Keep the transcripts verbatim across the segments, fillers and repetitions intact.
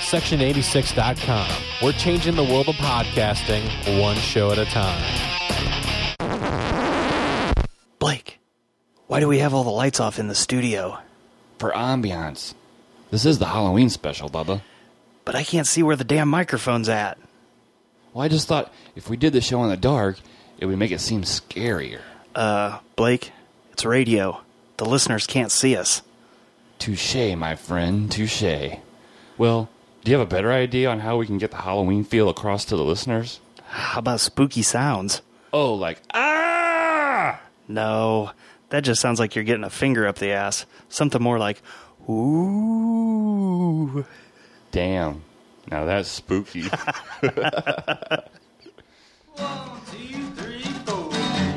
section eighty-six dot com. We're changing the world of podcasting one show at a time. Blake, why do we have all the lights off in the studio? For ambiance. This is the Halloween special, Bubba. But I can't see where the damn microphone's at. Well, I just thought if we did the show in the dark, it would make it seem scarier. Uh, Blake, it's radio. The listeners can't see us. Touché, my friend, touché. Well, do you have a better idea on how we can get the Halloween feel across to the listeners? How about spooky sounds? Oh, like, ah! No, that just sounds like you're getting a finger up the ass. Something more like, ooh. Damn. Now that's spooky. One, two, three, four.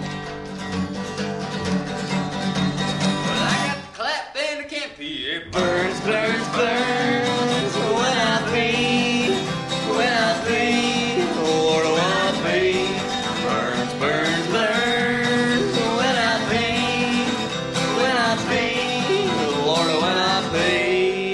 Well, I got the clap and I can't pee. It burns, burns, burns. When I pee, when I pee, Lord, when I pee. Burns, burns, burns. When I pee, when I pee, Lord, when I pee.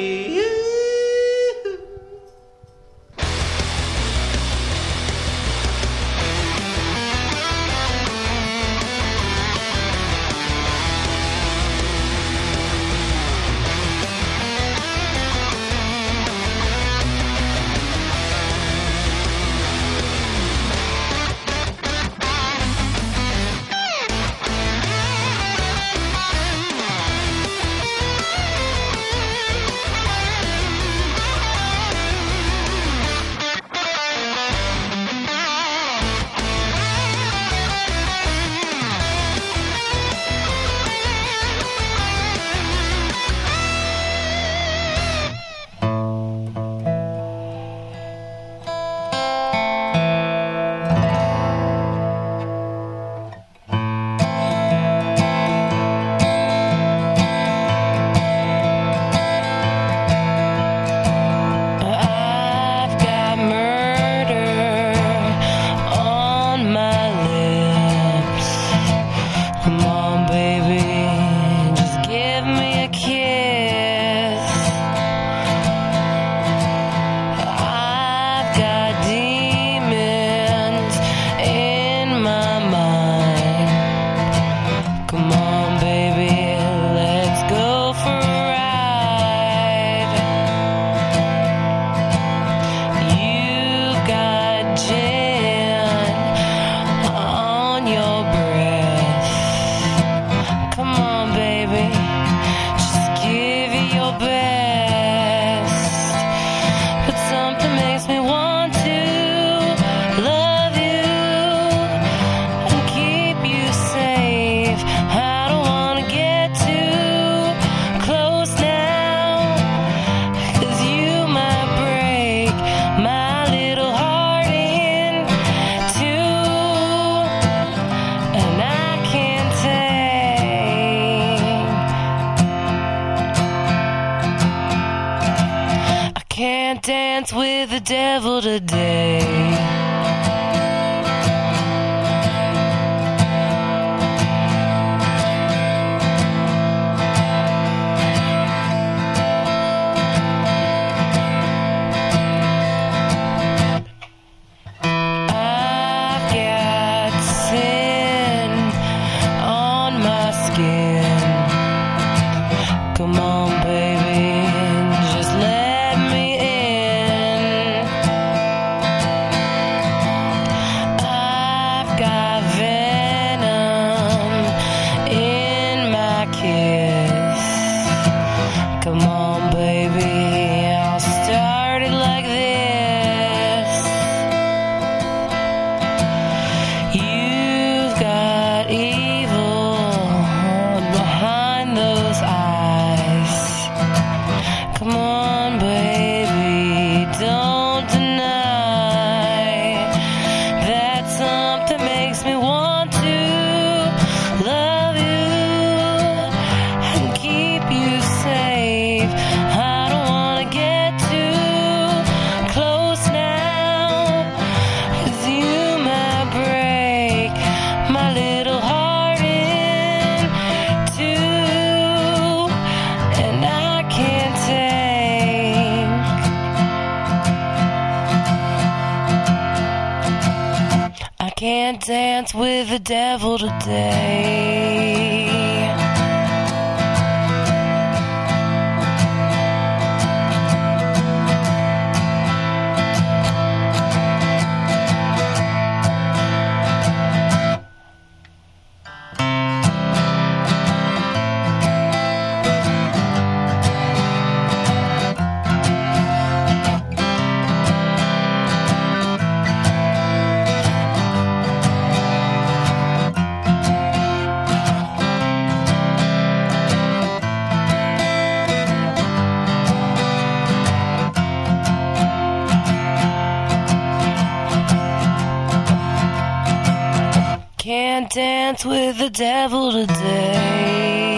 I've got murder on my lips. Come on, baby, just give me a kiss. I've got demons in my mind. Come on, baby, let's go for a ride. You've got gin on your breath. Come on, baby, just give it your best. But something makes me want to love you and keep you safe. I don't want to get too close now, 'cause you might break my little heart in two, and I can't take. I can't dance with the devil today. I've got sin on my skin. Come on, baby, just let me in. Can't dance with the devil today. Can't dance with the devil today.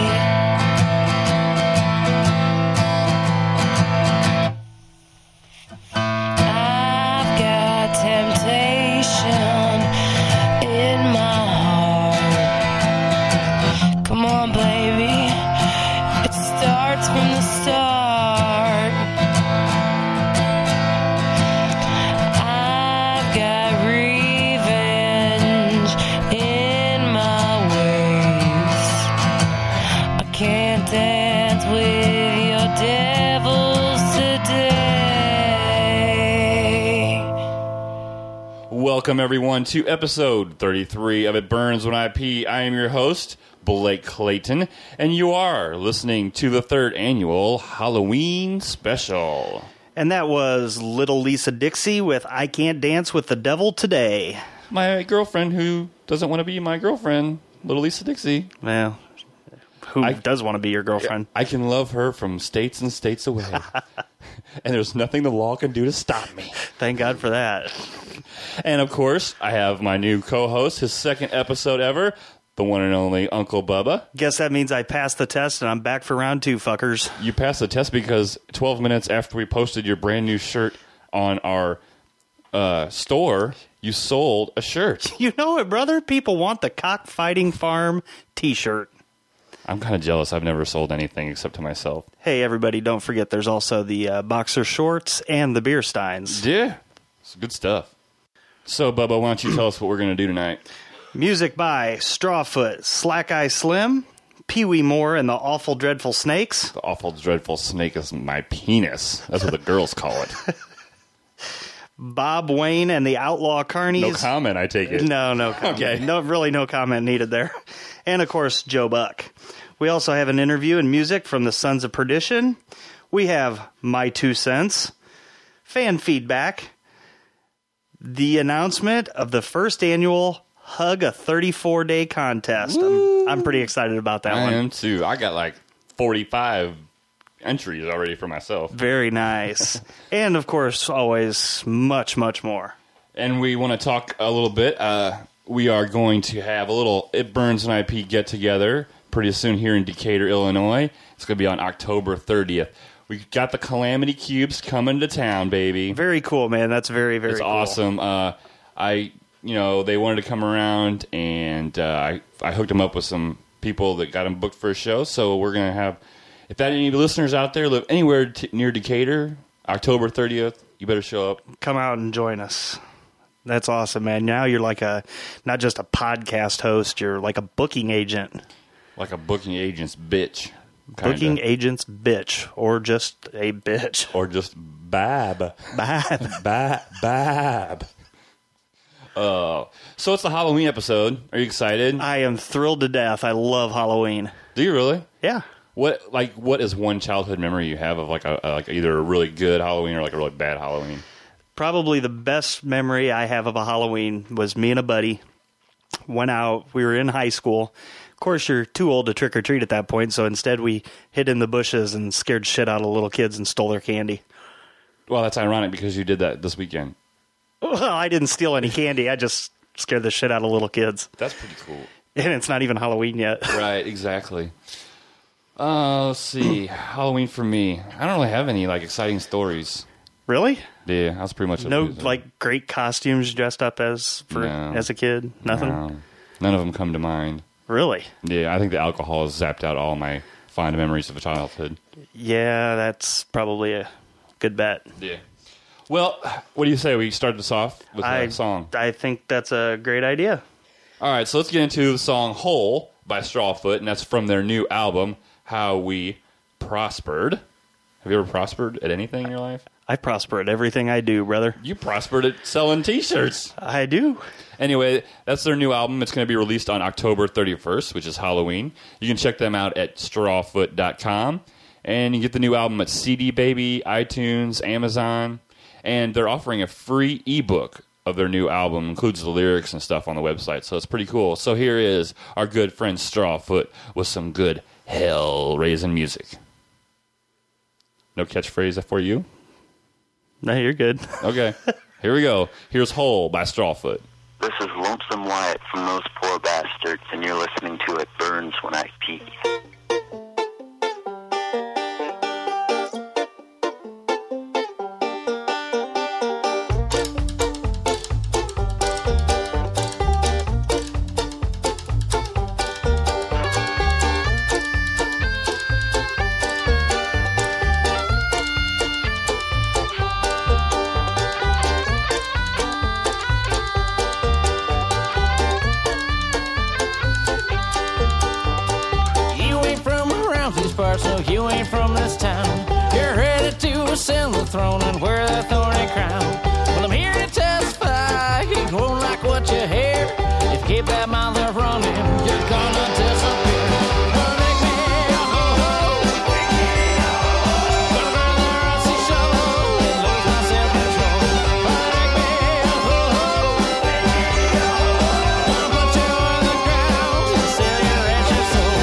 I've got temptation in my heart. Come on, baby. It starts from the start. I've got revenge in my ways. I can't dance with your devils today. Welcome, everyone, to episode thirty-three of It Burns When I Pee. I am your host, Blake Clayton, and you are listening to the third annual Halloween special. And that was Little Lisa Dixie with I Can't Dance with the Devil Today. My girlfriend who doesn't want to be my girlfriend, Little Lisa Dixie. Well, who I- does want to be your girlfriend? I can love her from states and states away. And there's nothing the law can do to stop me. Thank God for that. And, of course, I have my new co-host, his second episode ever, the one and only Uncle Bubba. Guess that means I passed the test and I'm back for round two, fuckers. You passed the test because twelve minutes after we posted your brand new shirt on our uh, store, you sold a shirt. You know it, brother. People want the Cockfighting Farm t-shirt. I'm kind of jealous. I've never sold anything except to myself. Hey, everybody, don't forget there's also the uh, boxer shorts and the beer steins. Yeah. It's good stuff. So, Bubba, why don't you tell us what we're going to do tonight? Music by Strawfoot, Slack Eye Slim, Pee Wee Moore and the Awful Dreadful Snakes, The awful, dreadful snake is my penis. That's what the girls call it. Bob Wayne and the Outlaw Carnies. No comment, I take it. No, no comment. Okay. No, really no comment needed there. And, of course, Joe Buck. We also have an interview and music from the Sons of Perdition. We have My Two Cents, fan feedback, the announcement of the first annual Hug a thirty-four day contest. I'm, I'm pretty excited about that I one. am too. I got like forty-five entries already for myself. Very nice. And, of course, always much, much more. And we want to talk a little bit. Uh, we are going to have a little It Burns and I P get together pretty soon here in Decatur, Illinois. It's going to be on October thirtieth. We got the Calamity Cubes coming to town, baby. Very cool, man. That's very, very It's cool. awesome. Uh, I, you know, they wanted to come around, and uh, I, I hooked them up with some people that got them booked for a show. So we're gonna have, if that any listeners out there live anywhere t- near Decatur, October thirtieth, you better show up. Come out and join us. That's awesome, man. Now you're like a, not just a podcast host, you're like a booking agent. Like a booking agent's bitch. Kinda. Booking agent's bitch, or just a bitch. Or just bab. Bad. Bab. Bab. Uh, so it's the Halloween episode. Are you excited? I am thrilled to death. I love Halloween. Do you really? Yeah. What like what is one childhood memory you have of like a, a like either a really good Halloween or like a really bad Halloween? Probably the best memory I have of a Halloween was me and a buddy went out. We were in high school. Of course, you're too old to trick or treat at that point, so instead we hid in the bushes and scared shit out of little kids and stole their candy. Well, that's ironic because you did that this weekend. Well, I didn't steal any candy. I just scared the shit out of little kids. That's pretty cool. And it's not even Halloween yet. Right, exactly. Uh, let's see. Halloween for me. I don't really have any like exciting stories. Really? Yeah, that's pretty much No, it. like, great costumes dressed up as for No. as a kid? Nothing? No. None of them come to mind. Really? Yeah, I think the alcohol has zapped out all my fond memories of childhood. Yeah, that's probably a good bet. Yeah. Well, what do you say we start this off with I, a song? I think that's a great idea. All right, so let's get into the song Hole by Strawfoot, and that's from their new album, How We Prospered. Have you ever prospered at anything in your life? I prosper at everything I do, brother. You prospered at selling T-shirts. I do. Anyway, that's their new album. It's going to be released on October thirty-first, which is Halloween. You can check them out at strawfoot dot com. And you can get the new album at C D Baby, iTunes, Amazon. And they're offering a free ebook of their new album. It includes the lyrics and stuff on the website. So it's pretty cool. So here is our good friend Strawfoot with some good hell-raising music. No catchphrase for you? No, you're good. Okay. Here we go. Here's Hole by Strawfoot. This is Lonesome Wyatt from Those Poor Bastards, and you're listening to It Burns When I Pee. So you ain't from this town. You're headed to ascend the throne and wear the thorny crown. Well, I'm here to testify. You won't like what you hear. If you keep that mouth running, you're gonna disappear. Gonna make me a ho-ho. Gonna burn the rusty shovel and lose my self-control. Gonna make me a ho-ho. Gonna put you in the ground and sell your wretched soul.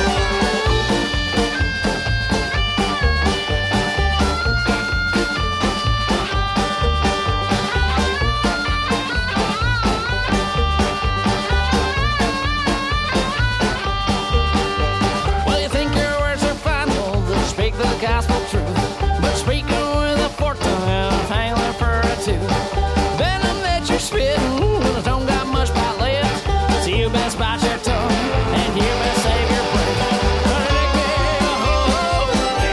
Gospel truth, but speaking with a fork tongue and a hanging for a tooth. Venom that you're spitting when it don't got much bite left. So you best bite your tongue and you best save your breath. Gonna make me a ho-ho.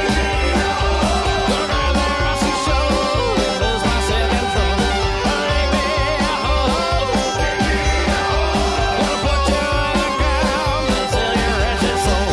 Gonna grab that rusty shovel and lose my self-control. Gonna make me a ho-ho. Gonna put you in the ground and sell your wretched soul.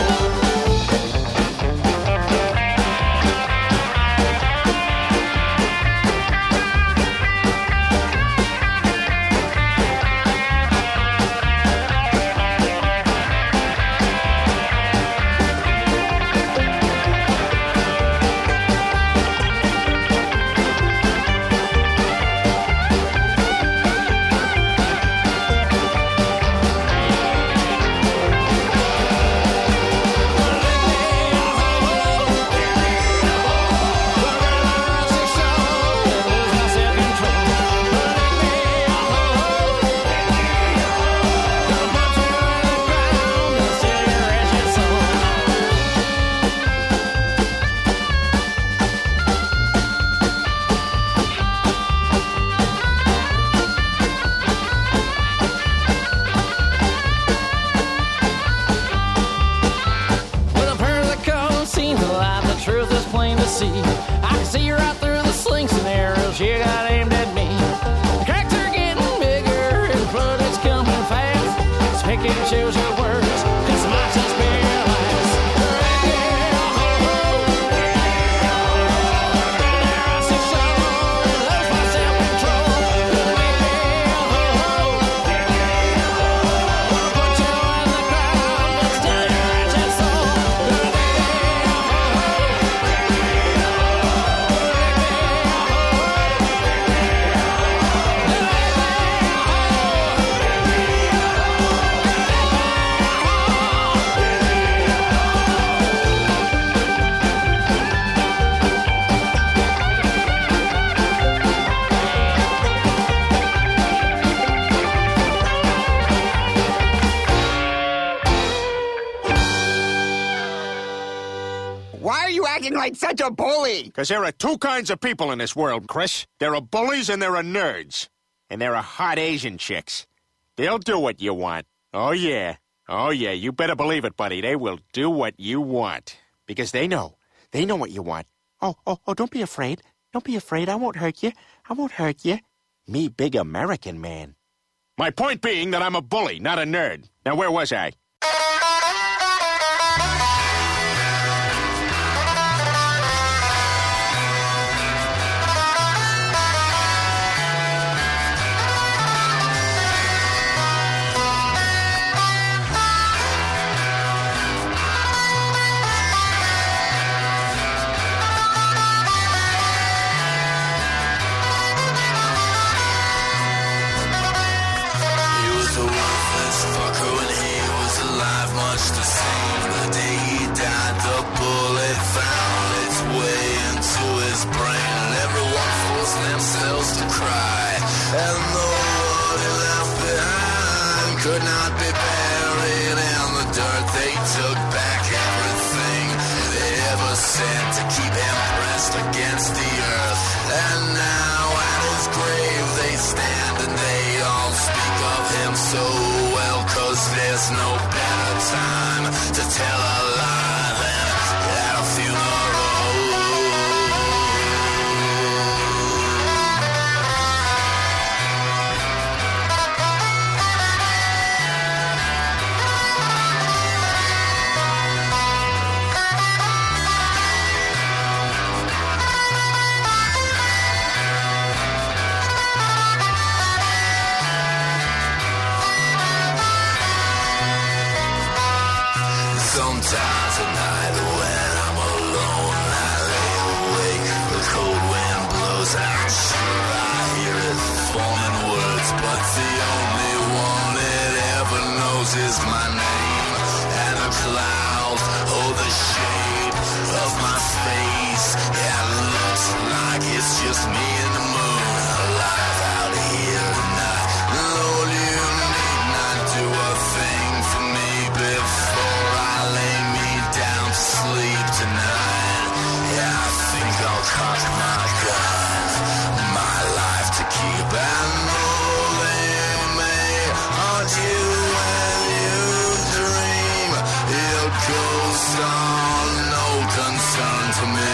See, I can see right through the slings and arrows you got aimed at me. The cracks are getting bigger and blood is coming fast. So pick and choose your words, cause my touch be your last. Like such a bully. Because there are two kinds of people in this world, Chris. There are bullies and there are nerds. And there are hot Asian chicks. They'll do what you want. Oh, yeah. Oh, yeah. You better believe it, buddy. They will do what you want. Because they know. They know what you want. Oh, oh, oh, don't be afraid. Don't be afraid. I won't hurt you. I won't hurt you. Me big American man. My point being that I'm a bully, not a nerd. Now, where was I? Could not be buried in the dirt. They took back everything they ever said to keep him pressed against the earth. And now at his grave they stand and they all speak of him so well, 'cause there's no better time to tell a lie than at a funeral. Sometimes at night when I'm alone, I lay awake. The cold wind blows out, sure I hear it forming words, but the only one it ever knows is my name. And the clouds hold the shape of my face. Yeah, it looks like it's just me and the moon, alive out here tonight. Lord, you need not do a thing for me before I lay me down to sleep tonight. Yeah, I think I'll cock my gun, my life to keep, and moving me haunt you when you dream. It goes on, no concern to me.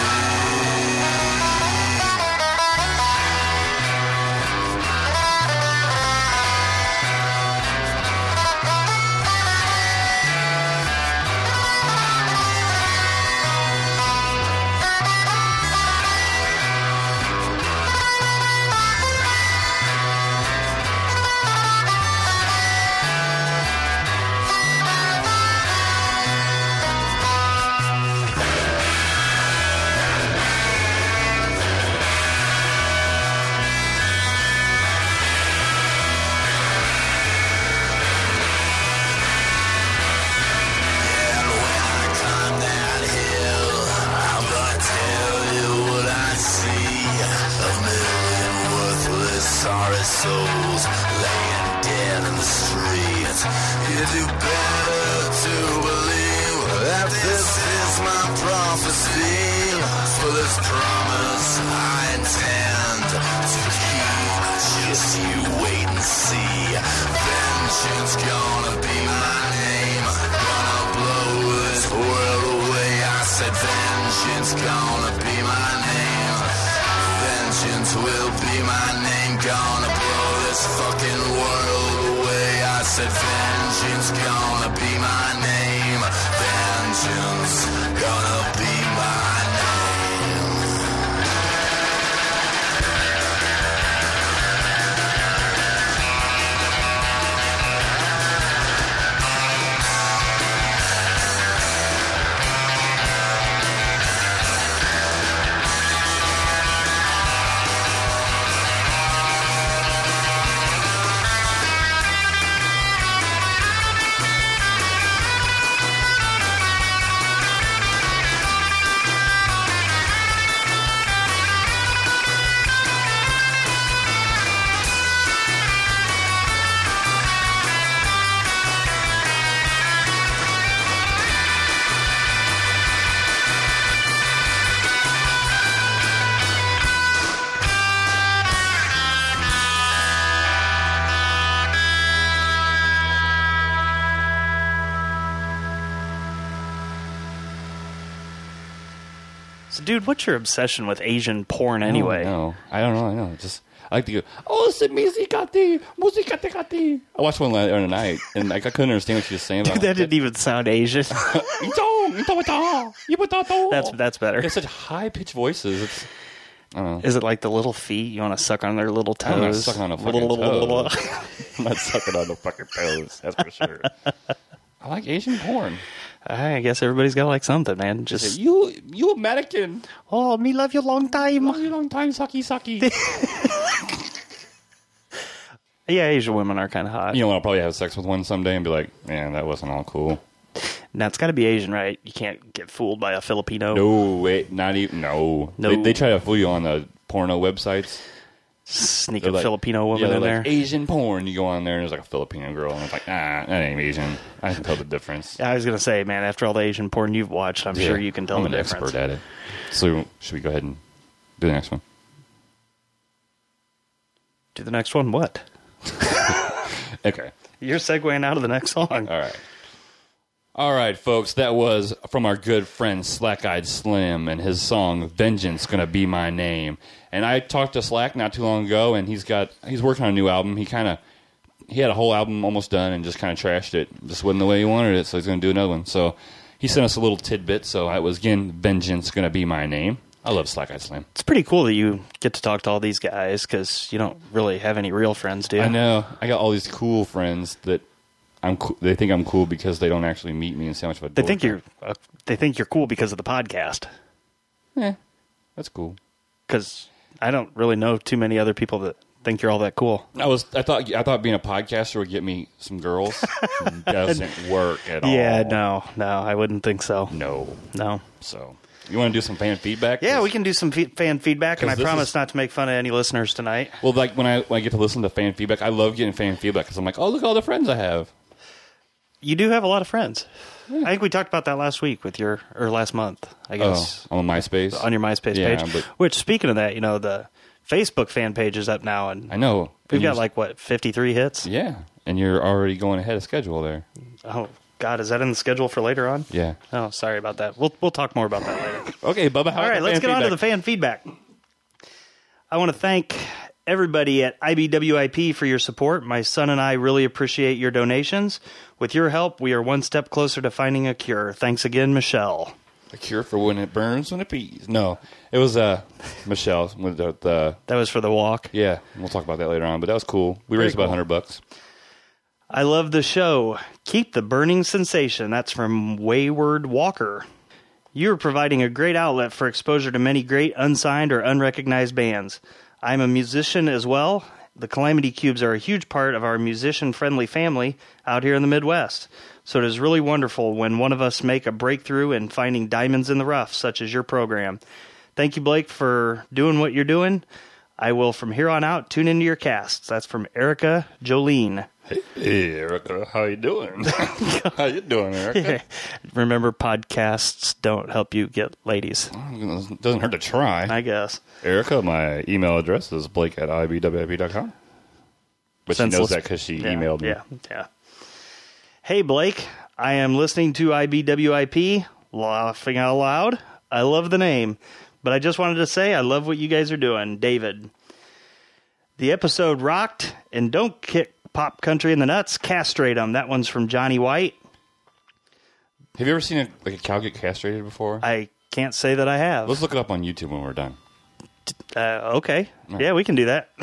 Sorry souls laying dead in the street. You do better to believe that this is my prophecy. For this promise I intend to keep. Just you wait and see. Vengeance gonna be my name. Gonna blow this world away. I said vengeance gonna be my name. Vengeance will be my name. Gonna blow this fucking world away. I said vengeance gonna be my name. Vengeance gonna be my name. dude, what's your obsession with Asian porn anyway? No, I don't know. I know. Just I like to go. Oh, it's musicati, musicati, musicati. I watched one the other night, and I couldn't understand what she was saying. Dude, that didn't even sound Asian. that's that's better. They have such high pitched voices. It's, I don't know. Is it like the little feet? You want to suck on their little toes? I'm not sucking on the fucking toes. I'm not sucking on the fucking toes. That's for sure. I like Asian porn. I guess everybody's got to like something, man. Just you, you American. Oh, me love you long time. Love you long time, sucky, sucky. Yeah, Asian women are kind of hot. You know, I'll probably have sex with one someday and be like, man, that wasn't all cool. Now, it's got to be Asian, right? You can't get fooled by a Filipino. No, wait, not even, no. No. They, they try to fool you on the porno websites. Sneak They're a like, Filipino woman yeah, in like there. Asian porn. You go on there and there's like a Filipino girl, and it's like, ah, that ain't Asian. I can tell the difference. Yeah, I was going to say, man, after all the Asian porn you've watched, I'm Yeah, sure you can tell I'm the an difference. expert at it. So, should we go ahead and do the next one? Do the next one? What? Okay. You're segueing out of the next song. All right. All right, folks, that was from our good friend Slack-Eyed Slim and his song "Vengeance Gonna Be My Name." And I talked to Slack not too long ago, and he's got he's working on a new album. He kind of he had a whole album almost done and just kind of trashed it. Just wasn't the way he wanted it, so he's going to do another one. So he sent us a little tidbit. So it was again, "Vengeance Gonna Be My Name." I love Slack-Eyed Slim. It's pretty cool that you get to talk to all these guys because you don't really have any real friends, do you? I know. I got all these cool friends that I'm. Co- they think I'm cool because they don't actually meet me and say how much of a They dork think I am. you're. Uh, they think you're cool because of the podcast. Eh, that's cool. Because I don't really know too many other people that think you're all that cool. I was. I thought. I thought being a podcaster would get me some girls. Doesn't work at all. Yeah, no, no, I wouldn't think so. No. No. So, you want to do some fan feedback? Yeah, we can do some fe- fan feedback, and I 'Cause this promise is- not to make fun of any listeners tonight. Well, like when I when I get to listen to fan feedback, I love getting fan feedback because I'm like, oh, look at all the friends I have. You do have a lot of friends. I think we talked about that last week with your, or last month, I guess, Oh, on MySpace. on your MySpace Yeah, page. but- Which, speaking of that, you know, the Facebook fan page is up now, and I know. we've And got you're- like, what, fifty-three hits? Yeah, and you're already going ahead of schedule there. Oh, God, is that in the schedule for later on? Yeah. Oh, sorry about that. We'll we'll talk more about that later. Okay, Bubba. How All right, let's get on to the fan feedback. I want to thank everybody at I B W I P for your support. My son and I really appreciate your donations. With your help, we are one step closer to finding a cure. Thanks again, Michelle. A cure for when it burns, when it pees. No, it was uh, Michelle with the, the That was for the walk. yeah. We'll talk about that later on, but that was cool. We Very raised about cool. hundred bucks. I love the show. Keep the burning sensation. That's from Wayward Walker. You're providing a great outlet for exposure to many great unsigned or unrecognized bands. I'm a musician as well. The Calamity Cubes are a huge part of our musician-friendly family out here in the Midwest. So it is really wonderful when one of us make a breakthrough in finding diamonds in the rough, such as your program. Thank you, Blake, for doing what you're doing. I will, from here on out, tune into your casts. That's from Erica Jolene. Hey, Erica, how you doing? How you doing, Erica? Remember, podcasts don't help you get ladies, Doesn't hurt to try. I guess. Erica, my email address is blake at I B W I P dot com. But she knows Senseless- that because she Yeah, emailed me. Yeah, yeah. Hey, Blake, I am listening to I B W I P, laughing out loud. I love the name, but I just wanted to say I love what you guys are doing. David. The episode rocked, and don't kick pop country in the nuts, castrate them. That one's from Johnny White. Have you ever seen a, like a cow get castrated before? I can't say that I have. Let's look it up on YouTube when we're done. Uh, okay. Yeah, we can do that.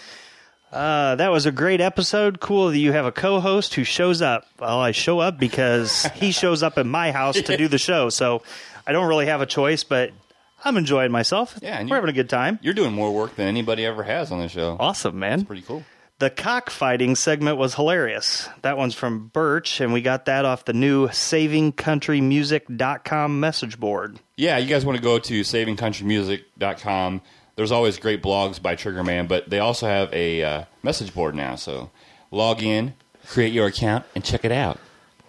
uh, that was a great episode. Cool that you have a co-host who shows up. Well, I show up because he shows up at my house to do the show. So I don't really have a choice, but I'm enjoying myself. Yeah, and We're you- having a good time. You're doing more work than anybody ever has on the show. Awesome, man. Pretty cool. The cockfighting segment was hilarious. That one's from Birch, and we got that off the new saving country music dot com message board. Yeah, you guys want to go to saving country music dot com. There's always great blogs by Triggerman, but they also have a uh, message board now. So log in, create your account, and check it out.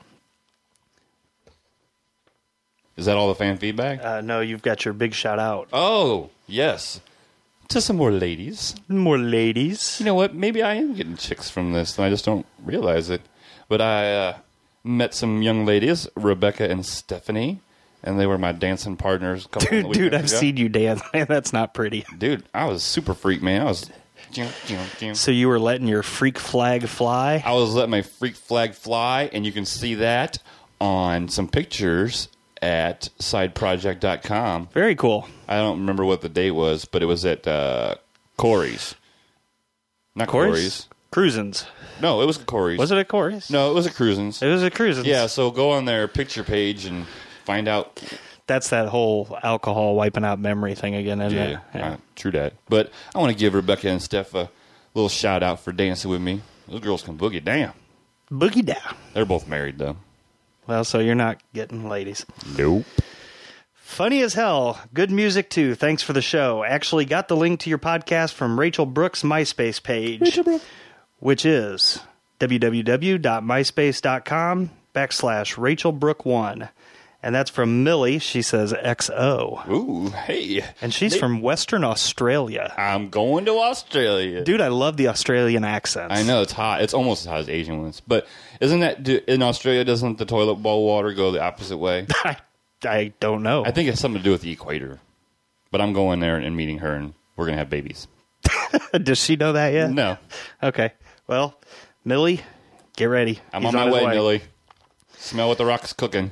Is that all the fan feedback? Uh, no, you've got your big shout out. Oh, yes. To some more ladies. More ladies. You know what? Maybe I am getting chicks from this, and I just don't realize it. But I uh, met some young ladies, Rebecca and Stephanie, and they were my dancing partners. A couple Dude, of dude, I've weekends ago. seen you dance. Man, that's not pretty. Dude, I was super freak, man. I was, So you were letting your freak flag fly? I was letting my freak flag fly, and you can see that on some pictures at side project dot com. Very cool. I don't remember what the date was, but it was at uh, Corey's. Not Corey's? Corey's. Cruisin's. No, it was at Corey's. Was it at Corey's? No, it was at Cruisin's. It was at Cruisin's. Yeah, so go on their picture page and find out. That's that whole alcohol wiping out memory thing again, isn't Yeah, it? Yeah. uh, true that. But I want to give Rebecca and Steph a little shout out for dancing with me. Those girls can boogie. Damn. Boogie down. They're both married, though. Well, so you're not getting ladies. Nope. Funny as hell. Good music, too. Thanks for the show. Actually got the link to your podcast from Rachel Brooks' MySpace page, which is www.myspace.com backslash Rachel Brook one. And that's from Millie. She says X O. Ooh, hey. And she's They- from Western Australia. I'm going to Australia. Dude, I love the Australian accents. I know, it's hot. It's almost as hot as Asian ones. But isn't that, do, in Australia, doesn't the toilet bowl water go the opposite way? I, I don't know. I think it's something to do with the equator. But I'm going there and meeting her, and we're going to have babies. Does she know that yet? No. Okay. Well, Millie, get ready. I'm He's on my his way, Millie. Smell what the rock's cooking.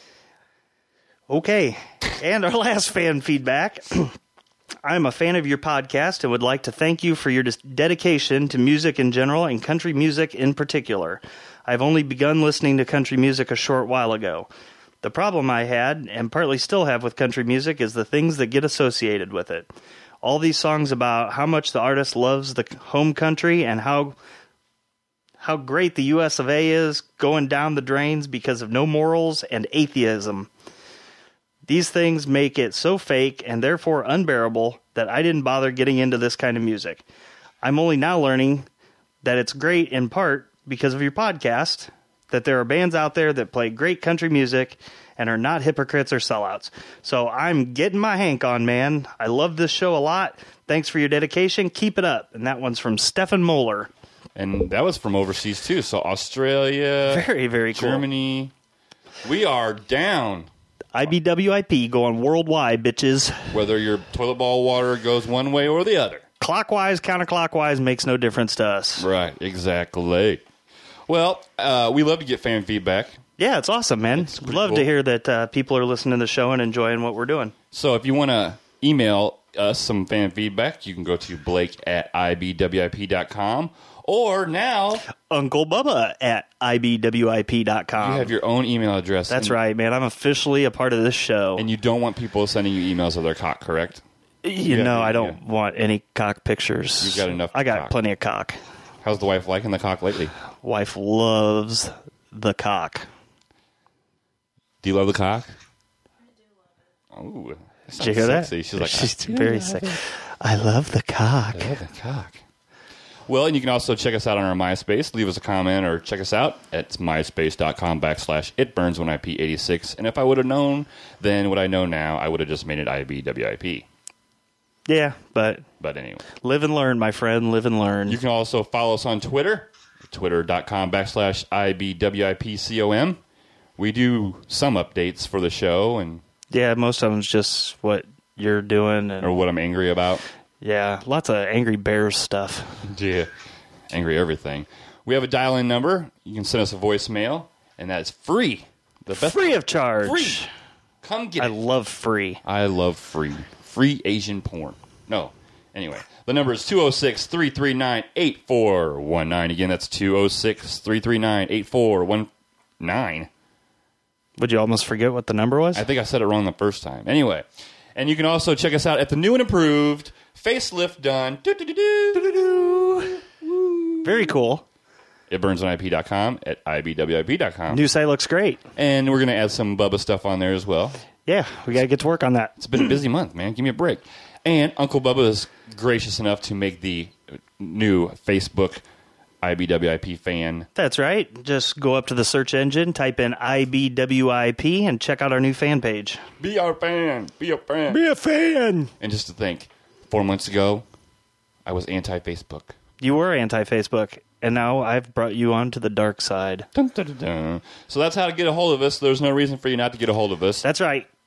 Okay. And our last fan feedback. I'm a fan of your podcast and would like to thank you for your dis- dedication to music in general and country music in particular. I've only begun listening to country music a short while ago. The problem I had, and partly still have with country music, is the things that get associated with it. All these songs about how much the artist loves the home country and how how great the U S of A is going down the drains because of no morals and atheism. These things make it so fake and therefore unbearable that I didn't bother getting into this kind of music. I'm only now learning that it's great in part because of your podcast, that there are bands out there that play great country music and are not hypocrites or sellouts. So I'm getting my hank on, man. I love this show a lot. Thanks for your dedication. Keep it up. And that one's from Stefan Moeller. And that was from overseas, too. So Australia, Very, very cool. Germany. We are down. I B W I P going worldwide, bitches. Whether your toilet bowl water goes one way or the other. Clockwise, counterclockwise makes no difference to us. Right, exactly. Well, uh, we love to get fan feedback. Yeah, it's awesome, man. pretty Love cool. to hear that uh, people are listening to the show and enjoying what we're doing. So if you want to email us some fan feedback, you can go to Blake at I B W I P dot com. Or now, Uncle Bubba at I B W I P dot com. you have your own email address. That's and, right, man. I'm officially a part of this show. And you don't want people sending you emails of their cock, correct? you yeah, know, I yeah. don't want any cock pictures. You've got enough I got cock. plenty of cock. How's the wife liking the cock lately? Wife loves the cock. Do you love the cock? I do love it. Oh, Did you hear sexy. that? She's like, She's very sexy. I love the cock. I love the cock. Well, and you can also check us out on our MySpace. Leave us a comment or check us out at myspace.com backslash it burns when I P eighty-six. And if I would have known then what I know now, I would have just made it I B W I P. Yeah, but But anyway. live and learn, my friend. Live and learn. You can also follow us on Twitter, twitter.com backslash IBWIPCOM. We do some updates for the show and yeah, most of them's just what you're doing. And or what I'm angry about. yeah, lots of Angry Bears stuff. Yeah. Angry everything. We have a dial-in number. You can send us a voicemail, and that's free. The best Free of charge. Free. Come get I it. love free. I love free. Free Asian porn. No. Anyway, the number is two oh six, three three nine, eight four one nine. Again, that's two oh six, three three nine, eight four one nine. Would you almost forget what the number was? I think I said it wrong the first time. Anyway, and you can also check us out at the new and improved facelift done. Very cool. It burns on I P dot com at I B W I P dot com. New site looks great. And we're going to add some Bubba stuff on there as well. Yeah, we got to get to work on that. It's been a busy month, man. Give me a break. And Uncle Bubba is gracious enough to make the new Facebook I B W I P fan. That's right. Just go up to the search engine, type in I B W I P, and check out our new fan page. Be our fan. Be a fan. Be a fan. And just to think, four months ago, I was anti-Facebook. You were anti-Facebook, and now I've brought you onto the dark side. Dun, dun, dun, dun. So that's how to get a hold of us. There's no reason for you not to get a hold of us. That's right.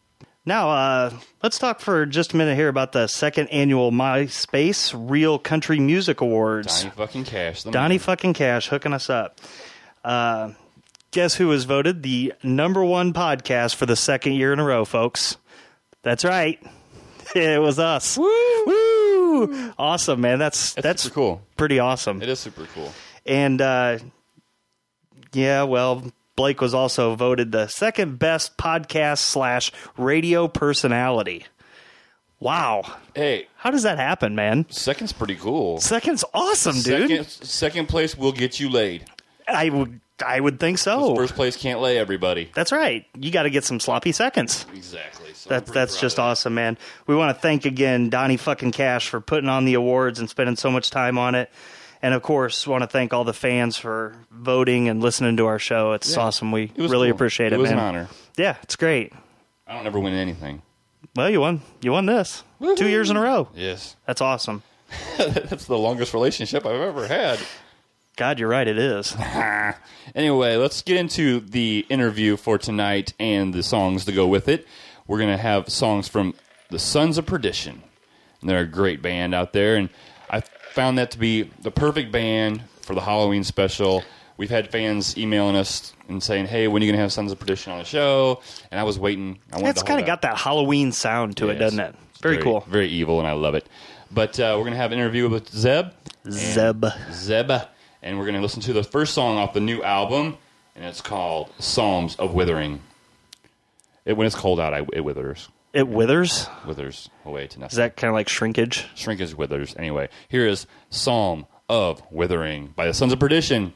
Now, uh, let's talk for just a minute here about the second annual MySpace Real Country Music Awards. Donnie fucking Cash. the Donnie man. fucking Cash hooking us up. Uh, guess who was voted the number one podcast for the second year in a row, folks? That's right. It was us. Woo! Woo! Awesome, man. That's That's that's super cool. pretty awesome. It is super cool. And uh, yeah, well, Blake was also voted the second best podcast slash radio personality. Wow. Hey, How does that happen, man? second's pretty cool. Second's awesome, dude. Second, second place will get you laid. I would I would think so. First place can't lay everybody. That's right. You got to get some sloppy seconds. Exactly. So That's that's just awesome, man. We want to thank again Donnie fucking Cash for putting on the awards and spending so much time on it. And of course, want to thank all the fans for voting and listening to our show. It's Yeah. awesome. We It was really cool. appreciate it, It was man. an honor. Yeah, it's great. I don't ever win anything. Well, you won. You won this two years in a row. Yes. That's awesome. That's the longest relationship I've ever had. God, you're right. It is. Anyway, let's get into the interview for tonight and the songs to go with it. We're going to have songs from the Sons of Perdition. And they're a great band out there, and I found that to be the perfect band for the Halloween special. We've had fans emailing us and saying, hey, when are you going to have Sons of Perdition on the show? And I was waiting. I wanted It's to kind of hold got that Halloween sound to it, Yes. doesn't it? Very, Very cool. Very evil, and I love it. But uh, we're going to have an interview with Zeb. and- Zeb. Zeb. And we're going to listen to the first song off the new album, and it's called Psalms of Withering. It, when it's cold out, I, it withers. It withers. Withers away to nothing. Is that kind of like shrinkage? Shrinkage withers. Anyway, here is Psalm of Withering by the Sons of Perdition.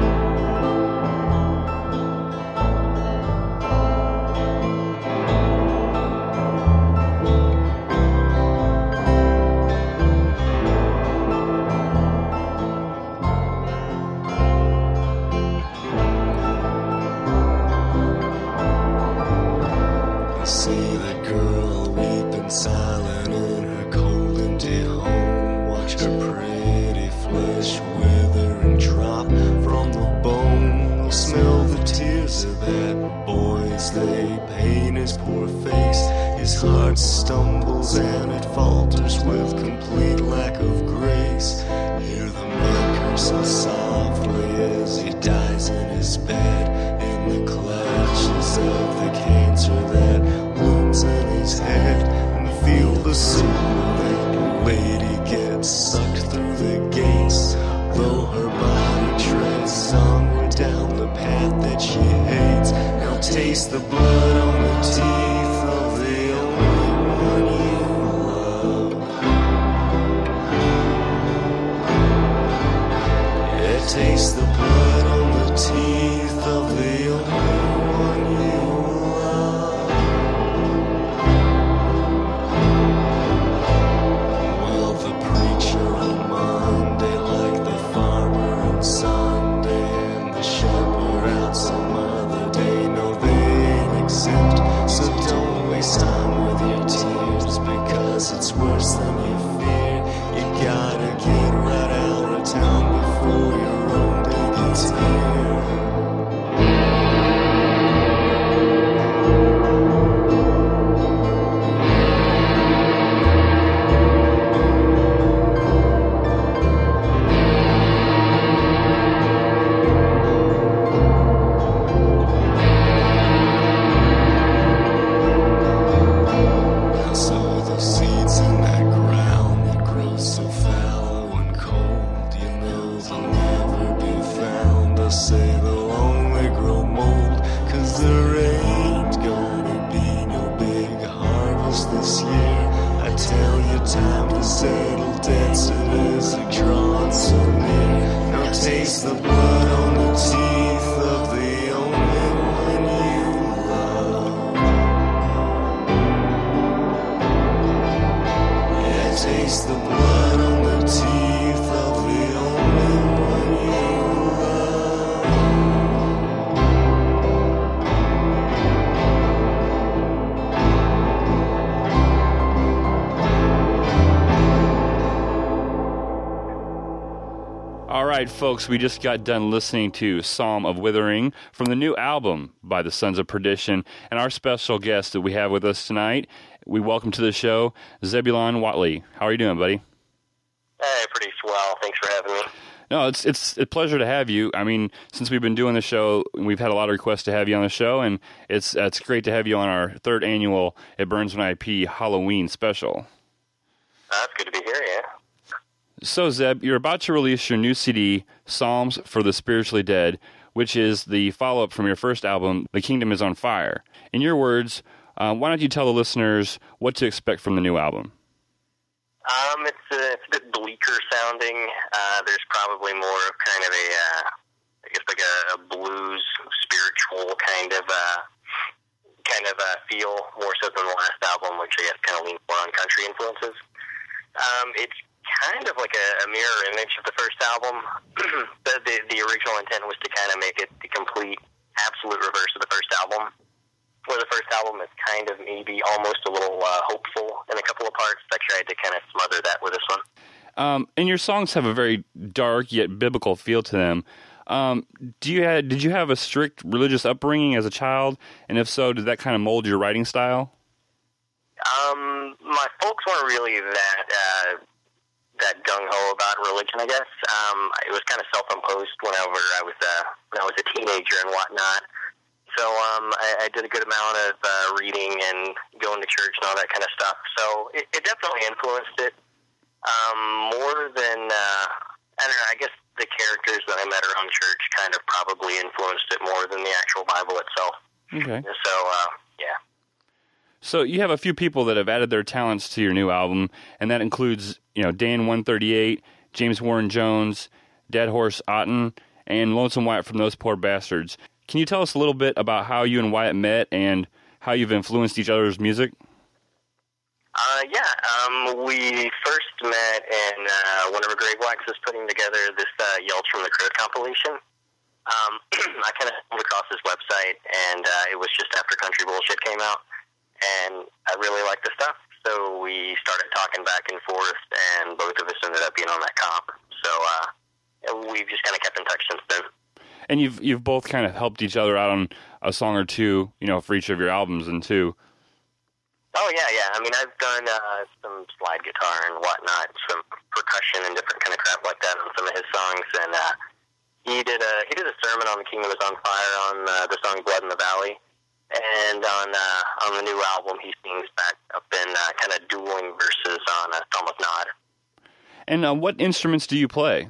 I see that girl weeping silent in her cold empty home. Watch her pretty flesh wither and drop from the bone. I'll smell the tears of that boy as they paint his poor face. His heart stumbles and it falters with complete lack of grace. Hear the man curse so softly as he dies in his bed, in the clutches of the cancer that blooms in his head, and feel the soul of that lady get sucked through the gates, though her body treads onward down the path that she hates. Now taste the blood on the teeth of the only one you love. Yeah, taste the blood on the teeth of the only one you love. Well, the preacher on Monday, like the farmer on Sunday, and the shepherd out some other day. No, they ain't exempt, so don't waste time with your tears, because it's worse than you fear. You gotta get right out of town before your own day gets here. Now sow the seeds in that ground that grows so fallow and cold. You know they'll never be found. I say they'll only grow mold, 'cause there ain't gonna be no big harvest this year. I tell you, time to settle debts, it isn't drawn so near. Now taste the blood on the teeth of the only one you love. Yeah, taste the blood on the teeth of the only one you love. All right, folks, we just got done listening to Psalm of Withering from the new album by the Sons of Perdition. And our special guest that we have with us tonight, we welcome to the show, Zebulon Watley. How are you doing, buddy? Hey, pretty swell. Thanks for having me. No, it's it's a pleasure to have you. I mean, since we've been doing the show, we've had a lot of requests to have you on the show, and it's it's great to have you on our third annual It Burns When I Pee Halloween special. That's good to be here, yeah. So, Zeb, you're about to release your new C D, Psalms for the Spiritually Dead, which is the follow-up from your first album, The Kingdom is on Fire. In your words, uh, why don't you tell the listeners what to expect from the new album? Um, it's a, it's a bit bleaker sounding. Uh, there's probably more of kind of a, uh, I guess like a, a blues, spiritual kind of, uh, kind of uh, feel, more so than the last album, which I guess kind of leans more on country influences. Um, it's kind of like a, a mirror image of the first album. the, the the original intent was to kind of make it the complete, absolute reverse of the first album, where the first album is kind of maybe almost a little uh, hopeful in a couple of parts. I tried to kind of smother that with this one. Um, and your songs have a very dark yet biblical feel to them. Um, do you have, did you have a strict religious upbringing as a child? And if so, did that kind of mold your writing style? Um, my folks weren't really that uh, that gung ho about religion, I guess. Um, it was kind of self-imposed whenever I was uh, when I was a teenager and whatnot. So um, I, I did a good amount of uh, reading and going to church and all that kind of stuff. So it, it definitely influenced it um, more than uh, I don't know. I guess the characters that I met around church kind of probably influenced it more than the actual Bible itself. Okay. So uh, yeah. So you have a few people that have added their talents to your new album, and that includes, you know, Dan one thirty-eight, James Warren Jones, Dead Horse Otten, and Lonesome Wyatt from Those Poor Bastards. Can you tell us a little bit about how you and Wyatt met and how you've influenced each other's music? Uh, yeah, um, we first met in uh, whenever Greg Wax was putting together this uh, Yells from the Crypt compilation. Um, I kind of stumbled across his website, and uh, it was just after Country Bullshit came out. And I really liked the stuff, so we started talking back and forth, and both of us ended up being on that comp. So uh, we've just kind of kept in touch since then. And you've you've both kind of helped each other out on a song or two, you know, for each of your albums and two. Oh yeah, yeah. I mean, I've done uh, some slide guitar and whatnot, some percussion and different kind of crap like that on some of his songs. And uh, he did a he did a sermon on The Kingdom is on Fire on uh, the song Blood in the Valley. And on uh, on the new album, he sings back up in uh, kind of dueling verses on uh, Psalm of Nod. And uh, what instruments do you play?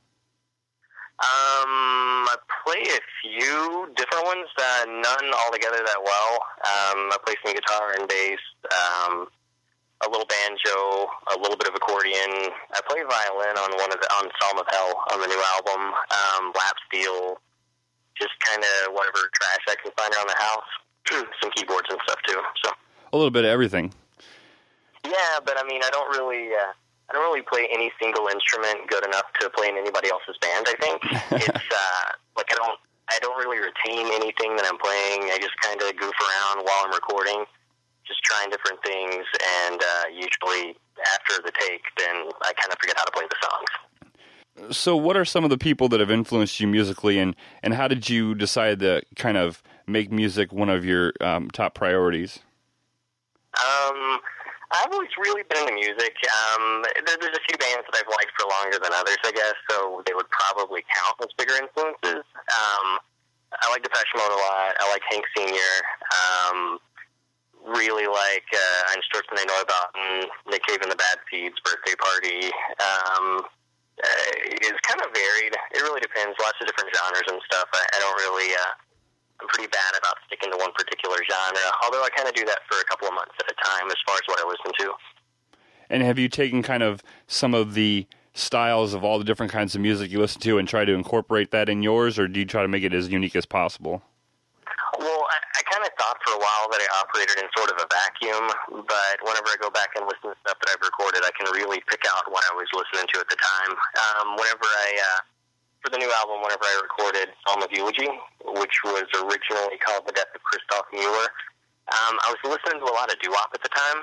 Um, I play a few different ones, uh, none altogether that well. Um, I play some guitar and bass, um, a little banjo, a little bit of accordion. I play violin on one of the on Psalm of Hell on the new album. Um, lap steel, just kind of whatever trash I can find around the house. Some keyboards and stuff too. So a little bit of everything. Yeah, but I mean, I don't really, uh, I don't really play any single instrument good enough to play in anybody else's band. I think it's uh, like I don't, I don't really retain anything that I'm playing. I just kind of goof around while I'm recording, just trying different things, and uh, usually after the take, then I kind of forget how to play the songs. So what are some of the people that have influenced you musically, and, and how did you decide to kind of make music one of your um, top priorities? Um, I've always really been into music. Um, there, there's a few bands that I've liked for longer than others, I guess, so they would probably count as bigger influences. Um, I like Depeche Mode a lot. I like Hank Senior Um, really like uh, Einstürzen, They Know About, and Nick Cave and the Bad Seeds, Birthday Party. Um, uh, it's kind of varied. It really depends. Lots of different genres and stuff. I, I don't really... Uh, I'm pretty bad about sticking to one particular genre, although I kind of do that for a couple of months at a time as far as what I listen to. And have you taken kind of some of the styles of all the different kinds of music you listen to and try to incorporate that in yours, or do you try to make it as unique as possible? Well, I, I kind of thought for a while that I operated in sort of a vacuum, but whenever I go back and listen to stuff that I've recorded, I can really pick out what I was listening to at the time. Um, whenever I... Uh, For the new album, whenever I recorded Psalm of Eulogy, which was originally called The Death of Christoph Mueller, um, I was listening to a lot of doo-wop at the time,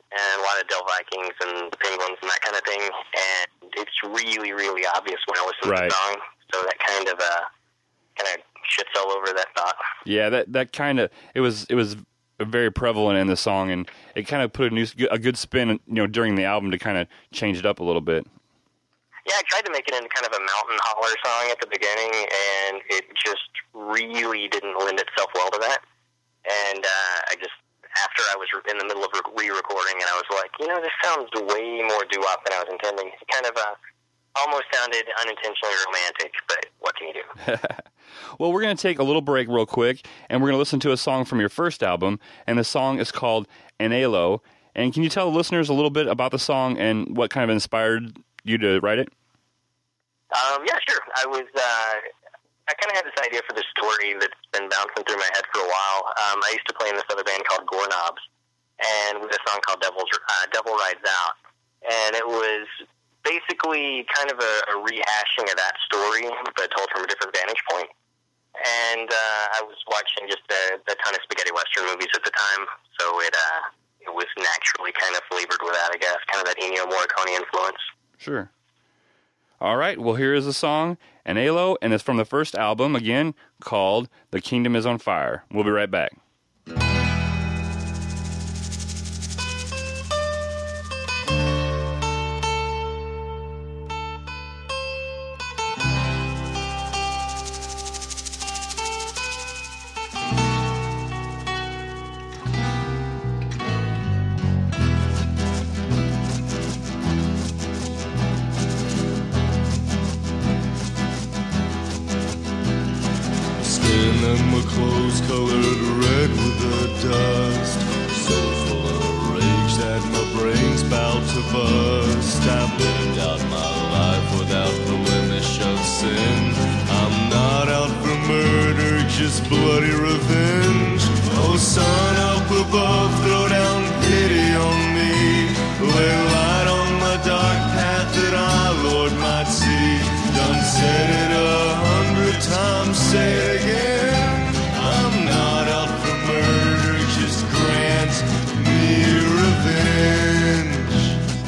and a lot of Del Vikings and the Penguins and that kind of thing. And it's really, really obvious when I listen Right. to the song. So that kind of uh, kind of shits all over that thought. Yeah, that that kind of it was it was very prevalent in the song, and it kind of put a new a good spin, you know, during the album to kind of change it up a little bit. Yeah, I tried to make it into kind of a mountain holler song at the beginning, and it just really didn't lend itself well to that. And uh, I just, after I was in the middle of re-recording, and I was like, you know, this sounds way more doo-wop than I was intending. It kind of uh, almost sounded unintentionally romantic, but what can you do? Well, we're going to take a little break real quick, and we're going to listen to a song from your first album, and the song is called Anhelo. And can you tell the listeners a little bit about the song and what kind of inspired you to write it? Um, yeah, sure. I was, uh, I kind of had this idea for this story that's been bouncing through my head for a while. Um, I used to play in this other band called Gore Knobs, and with a song called Devil's, uh, Devil Rides Out. And it was basically kind of a, a rehashing of that story, but told from a different vantage point. And uh, I was watching just a, a ton of spaghetti western movies at the time, so it uh, it was naturally kind of flavored with that, I guess, kind of that Ennio Morricone influence. Sure. All right, well, here is the song, Anhelo, and it's from the first album, again, called The Kingdom is on Fire. We'll be right back. And my clothes colored red with the dust, so full of rage that my brain's about to bust. I've lived out my life without the blemish of sin. I'm not out for murder, just bloody revenge. Oh, sun up above, throw down pity on me. Lay light on the dark path that I, Lord, might see. Done said it a hundred times, say it again. I'm not out for murder, just grant me revenge.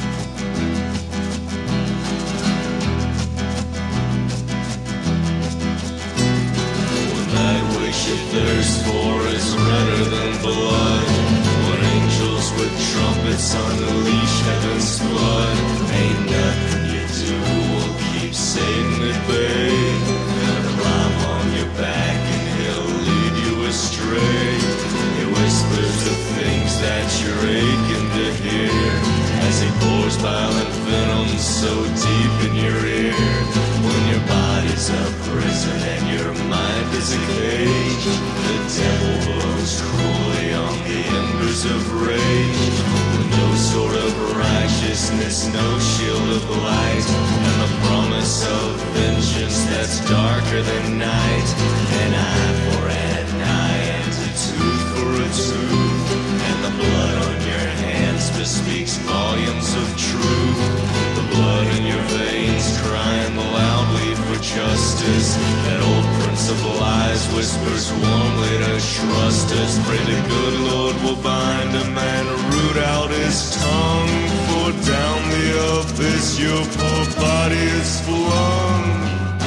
When that wish you thirst for is redder than blood, when angels with trumpets unleash heaven's flood, ain't nothing you do will keep Satan at bay. Gonna climb on your back and he'll lead you astray. He whispers the things that you're aching to hear, as he pours violent venom so deep in your ear. When your body's a prison and your mind is a cage, the devil blows cruelly on the embers of rage. With no sort of righteousness, no shield of light, and the promise of vengeance that's darker than night. An eye for an eye and a tooth for a tooth, and the blood on your hands bespeaks volumes of truth. The blood in your veins crying loudly for justice. That old prince of lies whispers warmly to trust us. Pray the good Lord will bind him and root out his tongue, for down the abyss your poor body is flung.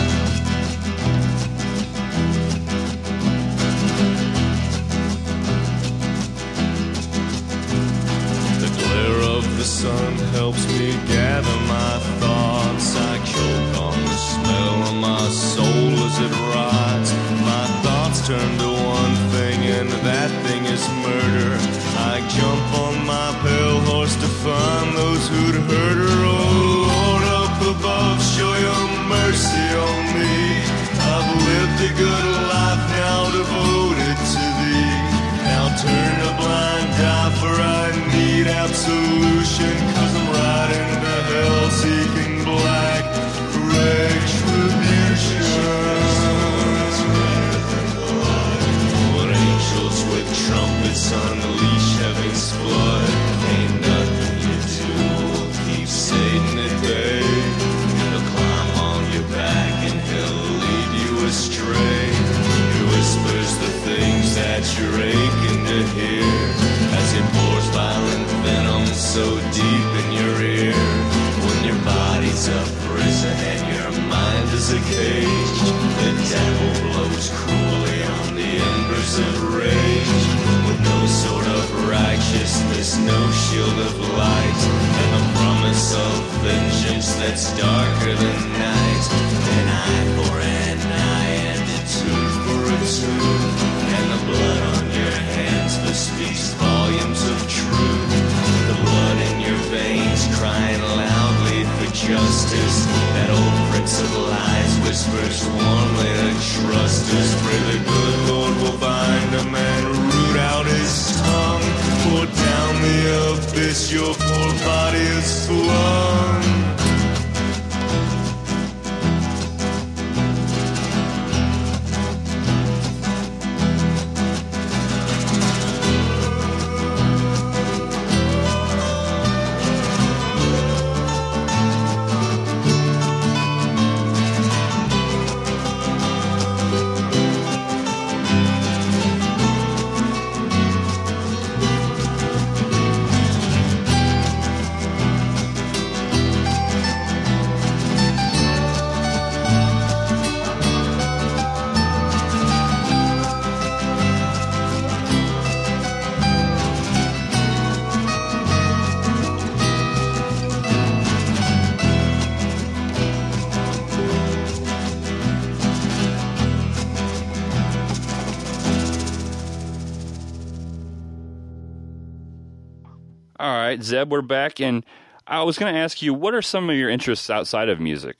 The sun helps me gather my thoughts. I choke on the smell of my soul as it rots. My thoughts turn to one thing, and that thing is murder. I jump on my pale horse to find those who'd hurt her. Oh Lord up above, show your mercy on me. I've lived a good life, now devoted to thee. Now turn a blind eye, for I need absolution, 'cause I'm riding to hell, seeking is a cage. The devil blows cruelly on the embers of rage. With no sort of righteousness, no shield of light, and the promise of vengeance that's darker than night. An eye for an eye and a tooth for a tooth, and the blood on your hands bespeaks volumes of truth. The blood in your veins crying loudly for justice. That old prince of lies whispers warmly to trust us. Pray the good Lord will find a man, root out his tongue, pour down the abyss your poor body is flung. All right, Zeb, we're back, and I was going to ask you, what are some of your interests outside of music?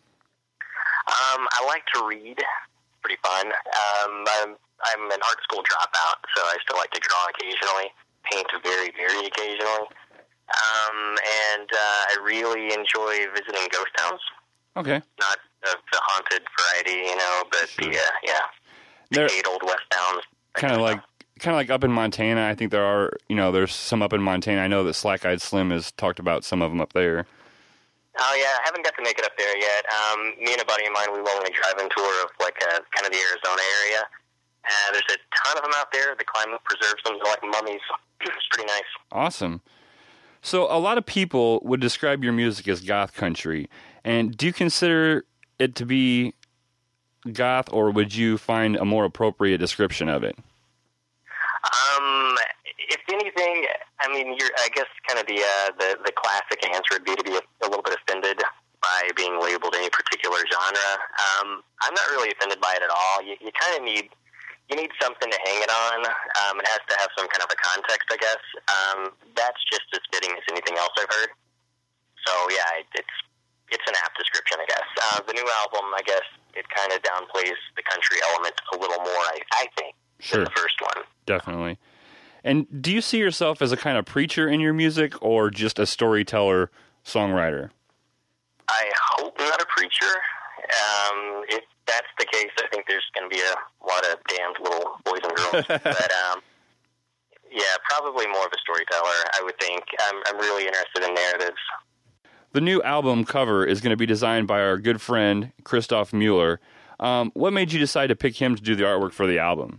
Um, I like to read. Pretty fun. Um, I'm, I'm an art school dropout, so I still like to draw occasionally, paint very, very occasionally. Um, and uh, I really enjoy visiting ghost towns. Okay. Not of the haunted variety, you know, but the, uh, yeah, They're eight old west towns. kind of like kind of like up in Montana. I think there are, you know, there's some up in Montana. I know that Slack Eyed Slim has talked about some of them up there. Oh, yeah, I haven't got to make it up there yet. Um, me and a buddy of mine, we went on a drive-in tour of, like, a, kind of the Arizona area. And there's a ton of them out there. The climate preserves them. They're like mummies. It's pretty nice. Awesome. So a lot of people would describe your music as goth country. And do you consider it to be goth, or would you find a more appropriate description of it? Um, if anything, I mean, you're, I guess kind of the, uh, the the classic answer would be to be a, a little bit offended by being labeled any particular genre. Um, I'm not really offended by it at all. You, you kind of need you need something to hang it on. Um, it has to have some kind of a context, I guess. Um, that's just as fitting as anything else I've heard. So yeah, it, it's it's an apt description, I guess. Uh, the new album, I guess, it kind of downplays the country element a little more, I, I think, Sure. than the first one. Definitely. And do you see yourself as a kind of preacher in your music, or just a storyteller, songwriter? I hope not a preacher. Um, if that's the case, I think there's going to be a lot of damned little boys and girls. but um, yeah, probably more of a storyteller, I would think. I'm, I'm really interested in narratives. The new album cover is going to be designed by our good friend, Christoph Mueller. Um, what made you decide to pick him to do the artwork for the album?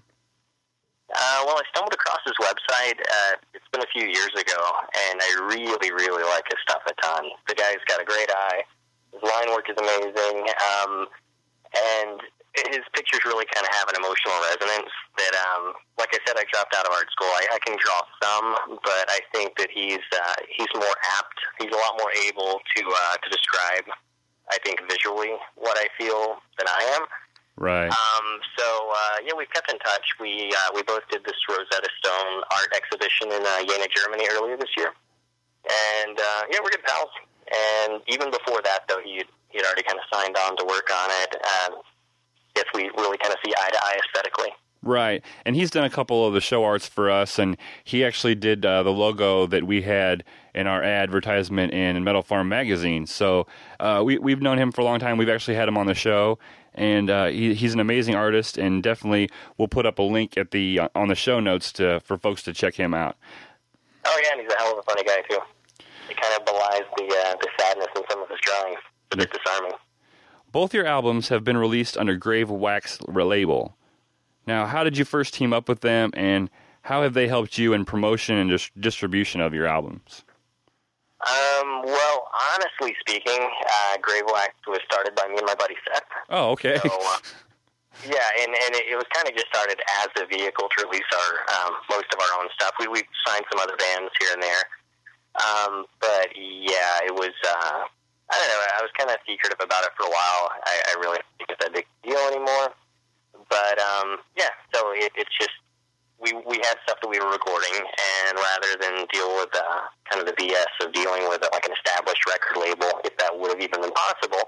Uh, well, I stumbled across his website. Uh, it's been a few years ago, and I really, really like his stuff a ton. The guy's got a great eye. His line work is amazing. Um, and his pictures really kind of have an emotional resonance that, um, like I said, I dropped out of art school. I, I can draw some, but I think that he's uh, he's more apt. He's a lot more able to uh, to describe, I think, visually what I feel than I am. Right. Um, so, uh, yeah, we've kept in touch. We uh, we both did this Rosetta Stone art exhibition in uh, Jena, Germany earlier this year. And, uh, yeah, we're good pals. And even before that, though, he he had already kind of signed on to work on it. Um, yes, we really kind of see eye to eye aesthetically. Right. And he's done a couple of the show arts for us, and he actually did uh, the logo that we had in our advertisement in Metal Farm magazine. So uh, we, we've known him for a long time. We've actually had him on the show, and uh, he, he's an amazing artist, and definitely we'll put up a link at the uh, on the show notes to for folks to check him out. Oh, yeah, and he's a hell of a funny guy, too. It kind of belies the, uh, the sadness in some of his drawings. It's a bit disarming. Both your albums have been released under Grave Wax label. Now, how did you first team up with them, and how have they helped you in promotion and dis- distribution of your albums? Um, well, honestly speaking, uh, Gravewax was started by me and my buddy Seth. Oh, okay. So, uh, yeah, and, and it, it was kind of just started as a vehicle to release our um, most of our own stuff. We we signed some other bands here and there, um, but yeah, it was. Uh, I don't know. I was kind of secretive about it for a while. I, I really don't think it's that big deal anymore. But um, yeah, so it, it's just we we had stuff that we were recording, and rather than deal with uh, kind of the B S of dealing with like an established record label, if that would have even been possible,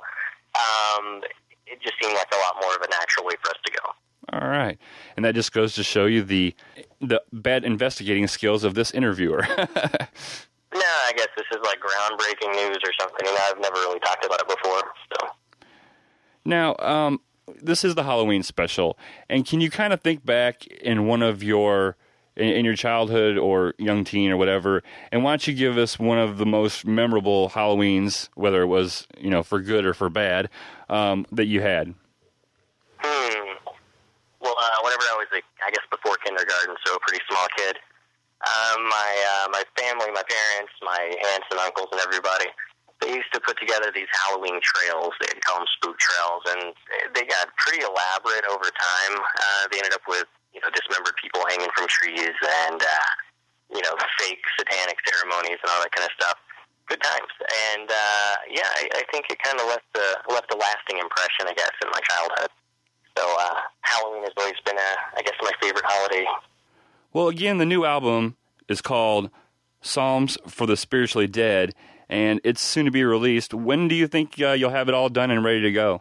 um, it just seemed like a lot more of a natural way for us to go. All right, and that just goes to show you the the bad investigating skills of this interviewer. No, I guess this is like groundbreaking news or something. You know, I've never really talked about it before. So now, um, this is the Halloween special, and can you kind of think back in one of your in, in your childhood or young teen or whatever, and why don't you give us one of the most memorable Halloweens, whether it was, you know, for good or for bad, um, that you had? Hmm. Well, uh, whenever I was, like, I guess, before kindergarten, so a pretty small kid. Um, my uh, my family, my parents, my aunts and uncles, and everybody, they used to put together these Halloween trails. They'd call them spook trails, and they got pretty elaborate over time. Uh, they ended up with, you know, dismembered people hanging from trees and, uh, you know, fake satanic ceremonies and all that kind of stuff. Good times. And, uh, yeah, I, I think it kind of left, the, left a lasting impression, I guess, in my childhood. So uh, Halloween has always been, uh, I guess, my favorite holiday. Well, again, the new album is called Psalms for the Spiritually Dead, and it's soon to be released. When do you think uh, you'll have it all done and ready to go?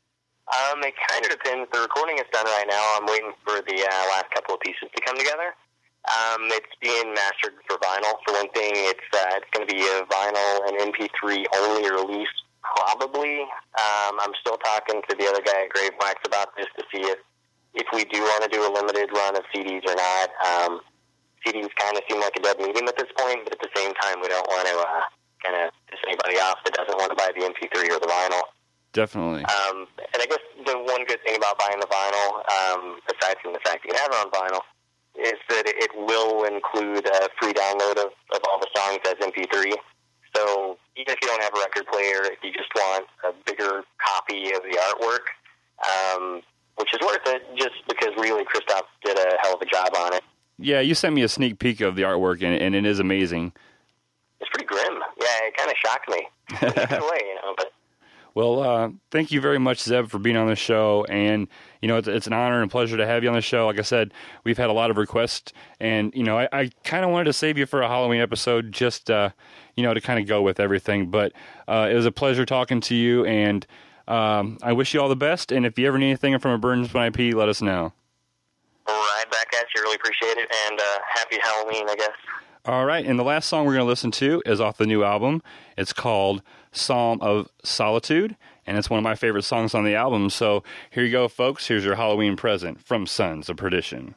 Um, it kind of depends. The recording is done right now. I'm waiting for the uh, last couple of pieces to come together. Um, it's being mastered for vinyl. For one thing, it's uh, it's going to be a vinyl and M P three only release, probably. Um, I'm still talking to the other guy at Gravewax about this to see if if we do want to do a limited run of C Ds or not. Um, C Ds kind of seem like a dead medium at this point, but at the same time, we don't want to uh, kind of piss anybody off that doesn't want to buy the M P three or the vinyl. Definitely. Um, and I guess the one good thing about buying the vinyl, um, aside from the fact that you have it on vinyl, is that it will include a free download of, of all the songs as M P three. So even if you don't have a record player, if you just want a bigger copy of the artwork, um, which is worth it, just because really Christoph did a hell of a job on it. Yeah, you sent me a sneak peek of the artwork, and, and it is amazing. It's pretty grim. Yeah, it kind of shocked me. In a way, you know, but... Well, uh, thank you very much, Zeb, for being on the show, and, you know, it's, it's an honor and pleasure to have you on the show. Like I said, we've had a lot of requests, and, you know, I, I kind of wanted to save you for a Halloween episode just, uh, you know, to kind of go with everything, but uh, it was a pleasure talking to you, and um, I wish you all the best, and if you ever need anything from a Burns I P, let us know. All right, back at you. Really appreciate it, and uh, happy Halloween, I guess. All right, and the last song we're going to listen to is off the new album. It's called Psalm of Solitude, and it's one of my favorite songs on the album. So here you go, folks. Here's your Halloween present from Sons of Perdition.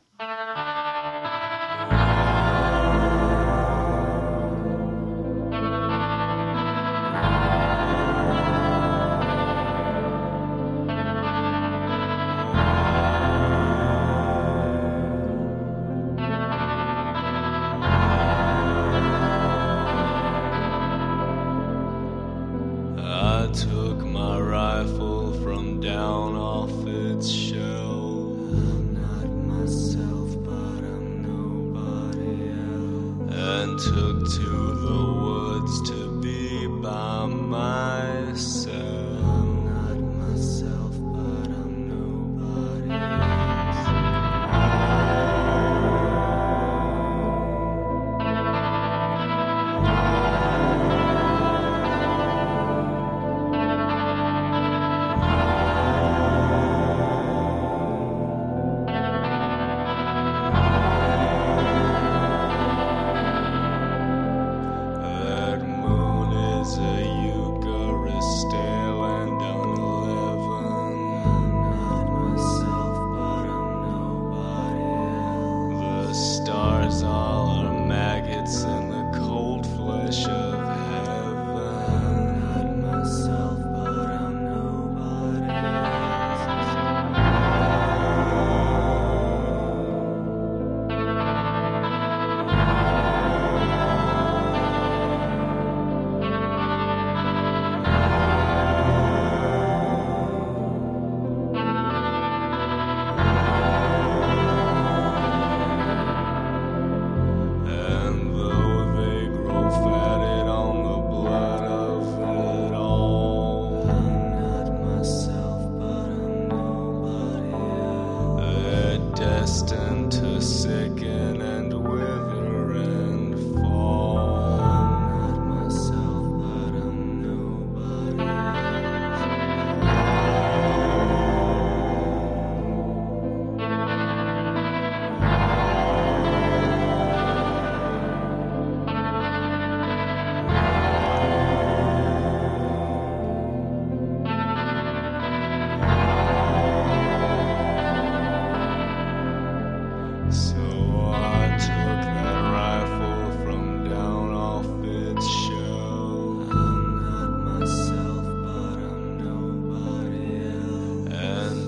I took my rifle from down off its shelf. I'm not myself.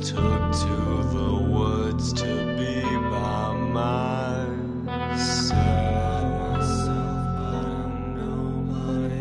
took to the woods to be by myself. But I'm nobody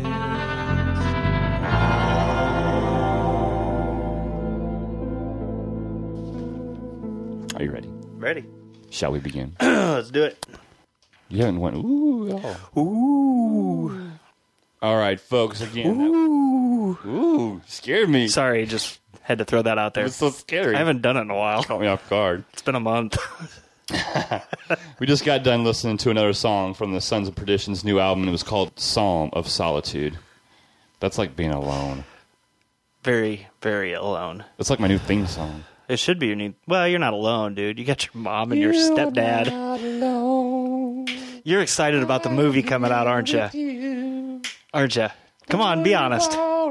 Are you ready? Ready. Shall we begin? Let's do it. You haven't went, ooh. Oh. Ooh. All right, folks, again. Ooh. That, ooh, scared me. Sorry, just had to throw that out It there. was so scary. I haven't done it in a while. Caught me off guard. It's been a month. We just got done listening to another song from the Sons of Perdition's new album. It was called Psalm of Solitude. That's like being alone. Very, very alone. It's like my new theme song. It should be your new... Well, you're not alone, dude. You got your mom and your stepdad. You're excited about the movie coming out, aren't you? Aren't you? Come on, be honest.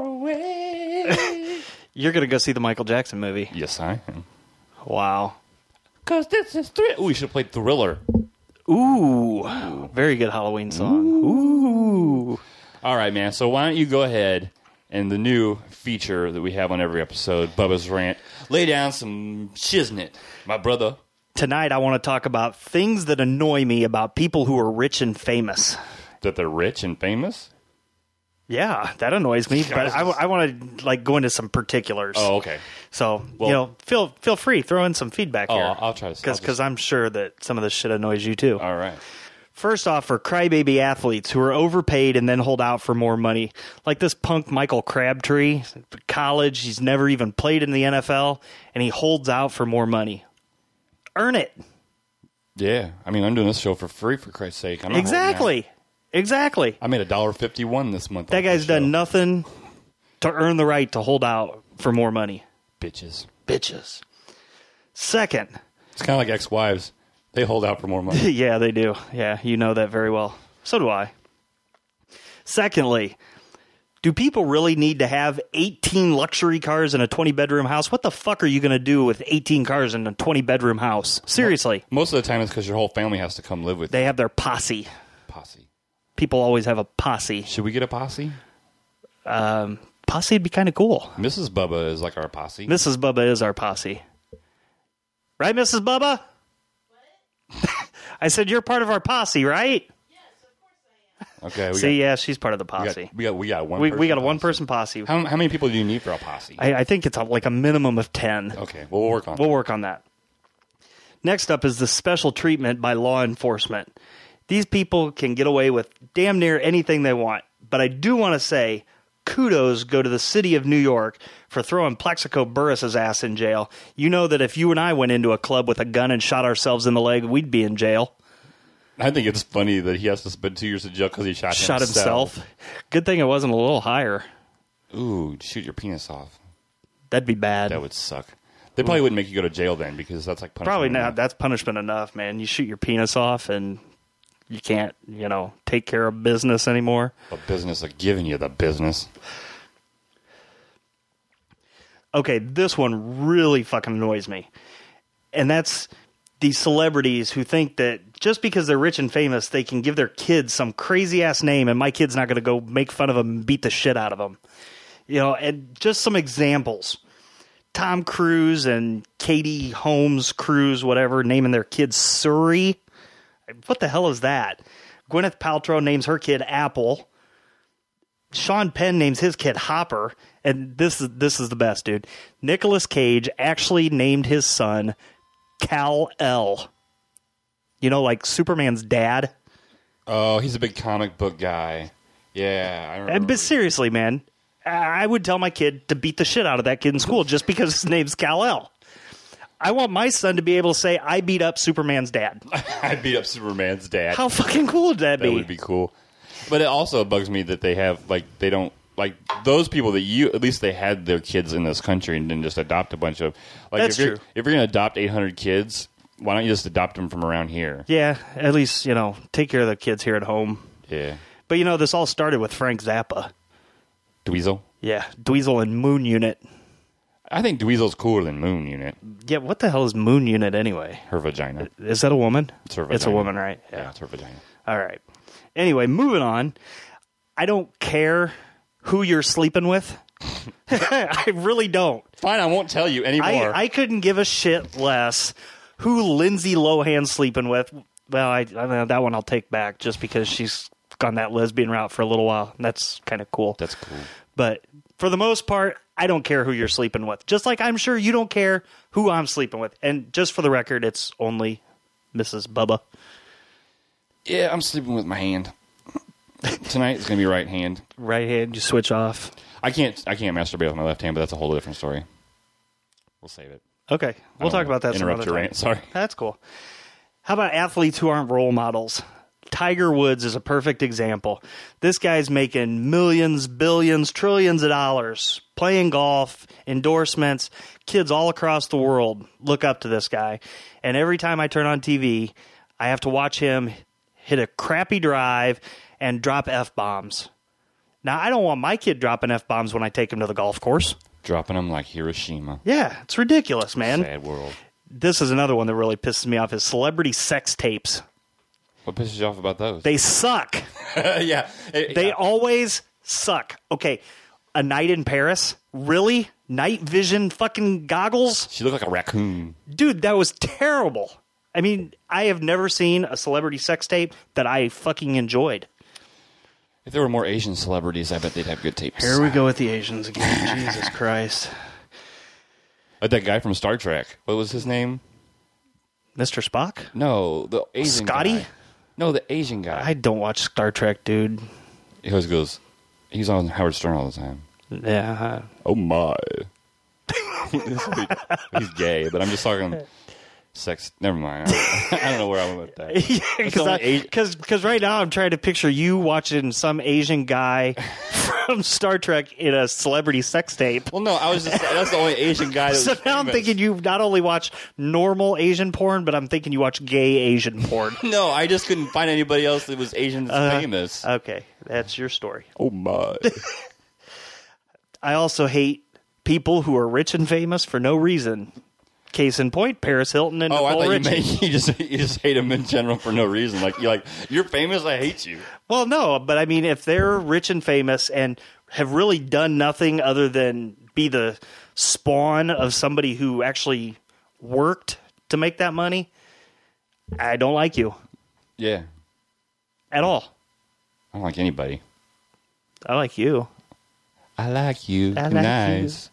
You're going to go see the Michael Jackson movie. Yes, I am. Wow. Because this is Thriller. Ooh, we should have played Thriller. Ooh. Ooh. Very good Halloween song. Ooh. Ooh. All right, man. So why don't you go ahead and the new feature that we have on every episode, Bubba's Rant, lay down some shiznit, my brother. Tonight I want to talk about things that annoy me about people who are rich and famous. That they're rich and famous? Yeah, that annoys me, but I, I want to like go into some particulars. Oh, okay. So, Well- you know, feel feel free, throw in some feedback Oh, here. I'll- I'll try to- I'll Because just- I'm sure that some of this shit annoys you too. All right. First off, for crybaby athletes who are overpaid and then hold out for more money. Like this punk Michael Crabtree, college, he's never even played in the N F L, and he holds out for more money. Earn it. Yeah. I mean, I'm doing this show for free, for Christ's sake. I'm not holding out. Exactly. Exactly. I made a dollar fifty-one this month. That off guy's this show. done nothing to earn the right to hold out for more money. Bitches. Bitches. Second. It's kind of like ex-wives. They hold out for more money. Yeah, they do. Yeah, you know that very well. So do I. Secondly, do people really need to have eighteen luxury cars in a twenty-bedroom house? What the fuck are you going to do with eighteen cars in a twenty-bedroom house? Seriously. Most of the time it's because your whole family has to come live with They you. have their posse. Posse. People always have a posse. Should we get a posse? Um, posse would be kind of cool. Missus Bubba is like our posse. Missus Bubba is our posse. Right, Missus Bubba? I said you're part of our posse, right? Okay. We See, got, yeah, she's part of the we posse. got, we got, we got one We, person we got a posse. one-person posse. How, how many people do you need for a posse? I, I think it's a, like a minimum of ten. Okay, well, we'll work on We'll that. work on that. Next up is the special treatment by law enforcement. These people can get away with damn near anything they want. But I do want to say kudos go to the city of New York for throwing Plexico Burris's ass in jail. You know that if you and I went into a club with a gun and shot ourselves in the leg, we'd be in jail. I think it's funny that he has to spend two years in jail because he shot, Shot himself. Good thing it wasn't a little higher. Ooh, shoot your penis off. That'd be bad. That would suck. They probably wouldn't make you go to jail then because that's like punishment. Probably not. enough. That's punishment enough, man. You shoot your penis off and you can't, you know, take care of business anymore. The business of giving you the business. Okay, this one really fucking annoys me. And that's these celebrities who think that just because they're rich and famous, they can give their kids some crazy-ass name and my kid's not going to go make fun of them and beat the shit out of them. You know, and just some examples. Tom Cruise and Katie Holmes Cruise, whatever, naming their kid Surrey. What the hell is that? Gwyneth Paltrow names her kid Apple. Sean Penn names his kid Hopper. And this is this is the best, dude. Nicolas Cage actually named his son Kal-El. You know, like Superman's dad. Oh, he's a big comic book guy. Yeah, I remember. But seriously, man, I would tell my kid to beat the shit out of that kid in school just because his name's Kal-El. I want my son to be able to say, I beat up Superman's dad. I beat up Superman's dad. How fucking cool would that be? That would be cool. But it also bugs me that they have, like, they don't, like, those people that you, at least they had their kids in this country and didn't just adopt a bunch of, like, That's if you're, true. if you're going to adopt eight hundred kids, why don't you just adopt them from around here? Yeah, at least, you know, take care of the kids here at home. Yeah. But, you know, this all started with Frank Zappa. Dweezil? Yeah, Dweezil and Moon Unit. I think Dweezil's cooler than Moon Unit. Yeah, what the hell is Moon Unit anyway? Her vagina. Is that a woman? It's her vagina. It's a woman, right? Yeah, it's her vagina. All right. Anyway, moving on. I don't care who you're sleeping with. I really don't. Fine, I won't tell you anymore. I, I couldn't give a shit less who Lindsay Lohan's sleeping with. Well, I, I mean, that one I'll take back just because she's gone that lesbian route for a little while. That's kind of cool. That's cool. But for the most part, I don't care who you're sleeping with. Just like I'm sure you don't care who I'm sleeping with. And just for the record, it's only Missus Bubba. Yeah, I'm sleeping with my hand. Tonight it's going to be right hand. Right hand, you switch off. I can't I can't masturbate with my left hand, but that's a whole different story. We'll save it. Okay. We'll talk about that some Interrupt other your time. rant. Sorry. That's cool. How about athletes who aren't role models? Tiger Woods is a perfect example. This guy's making millions, billions, trillions of dollars playing golf, endorsements, kids all across the world look up to this guy. And every time I turn on T V, I have to watch him hit a crappy drive and drop F-bombs. Now, I don't want my kid dropping F-bombs when I take him to the golf course. Dropping them like Hiroshima. Yeah, it's ridiculous, man. Sad world. This is another one that really pisses me off is celebrity sex tapes. What pisses you off about those? They suck. yeah. It, They yeah. always suck. Okay, A Night in Paris? Really? Night vision fucking goggles? She looked like a raccoon. Dude, that was terrible. I mean, I have never seen a celebrity sex tape that I fucking enjoyed. If there were more Asian celebrities, I bet they'd have good tapes. Here we go with the Asians again. Jesus Christ. Like that guy from Star Trek. What was his name? Mister Spock? No, the Asian Scotty? guy. No, the Asian guy. I don't watch Star Trek, dude. He always goes, he's on Howard Stern all the time. Yeah. Oh, my. He's gay, but I'm just talking sex. Never mind. I don't know where I went with that. Yeah, because right now I'm trying to picture you watching some Asian guy from Star Trek in a celebrity sex tape. Well, no, I was just, that's the only Asian guy that So was now I'm famous. thinking you not only watch normal Asian porn, but I'm thinking you watch gay Asian porn. No, I just couldn't find anybody else that was Asian that's Uh, famous. Okay, that's your story. Oh, my. I also hate people who are rich and famous for no reason. Case in point, Paris Hilton and Oh, I Nicole thought you Richie. meant you just you just hate them in general for no reason. Like you're like you're famous, I hate you. Well, no, but I mean, if they're rich and famous and have really done nothing other than be the spawn of somebody who actually worked to make that money, I don't like you Yeah, at all. I don't like anybody. I like you. I like you. I like nice.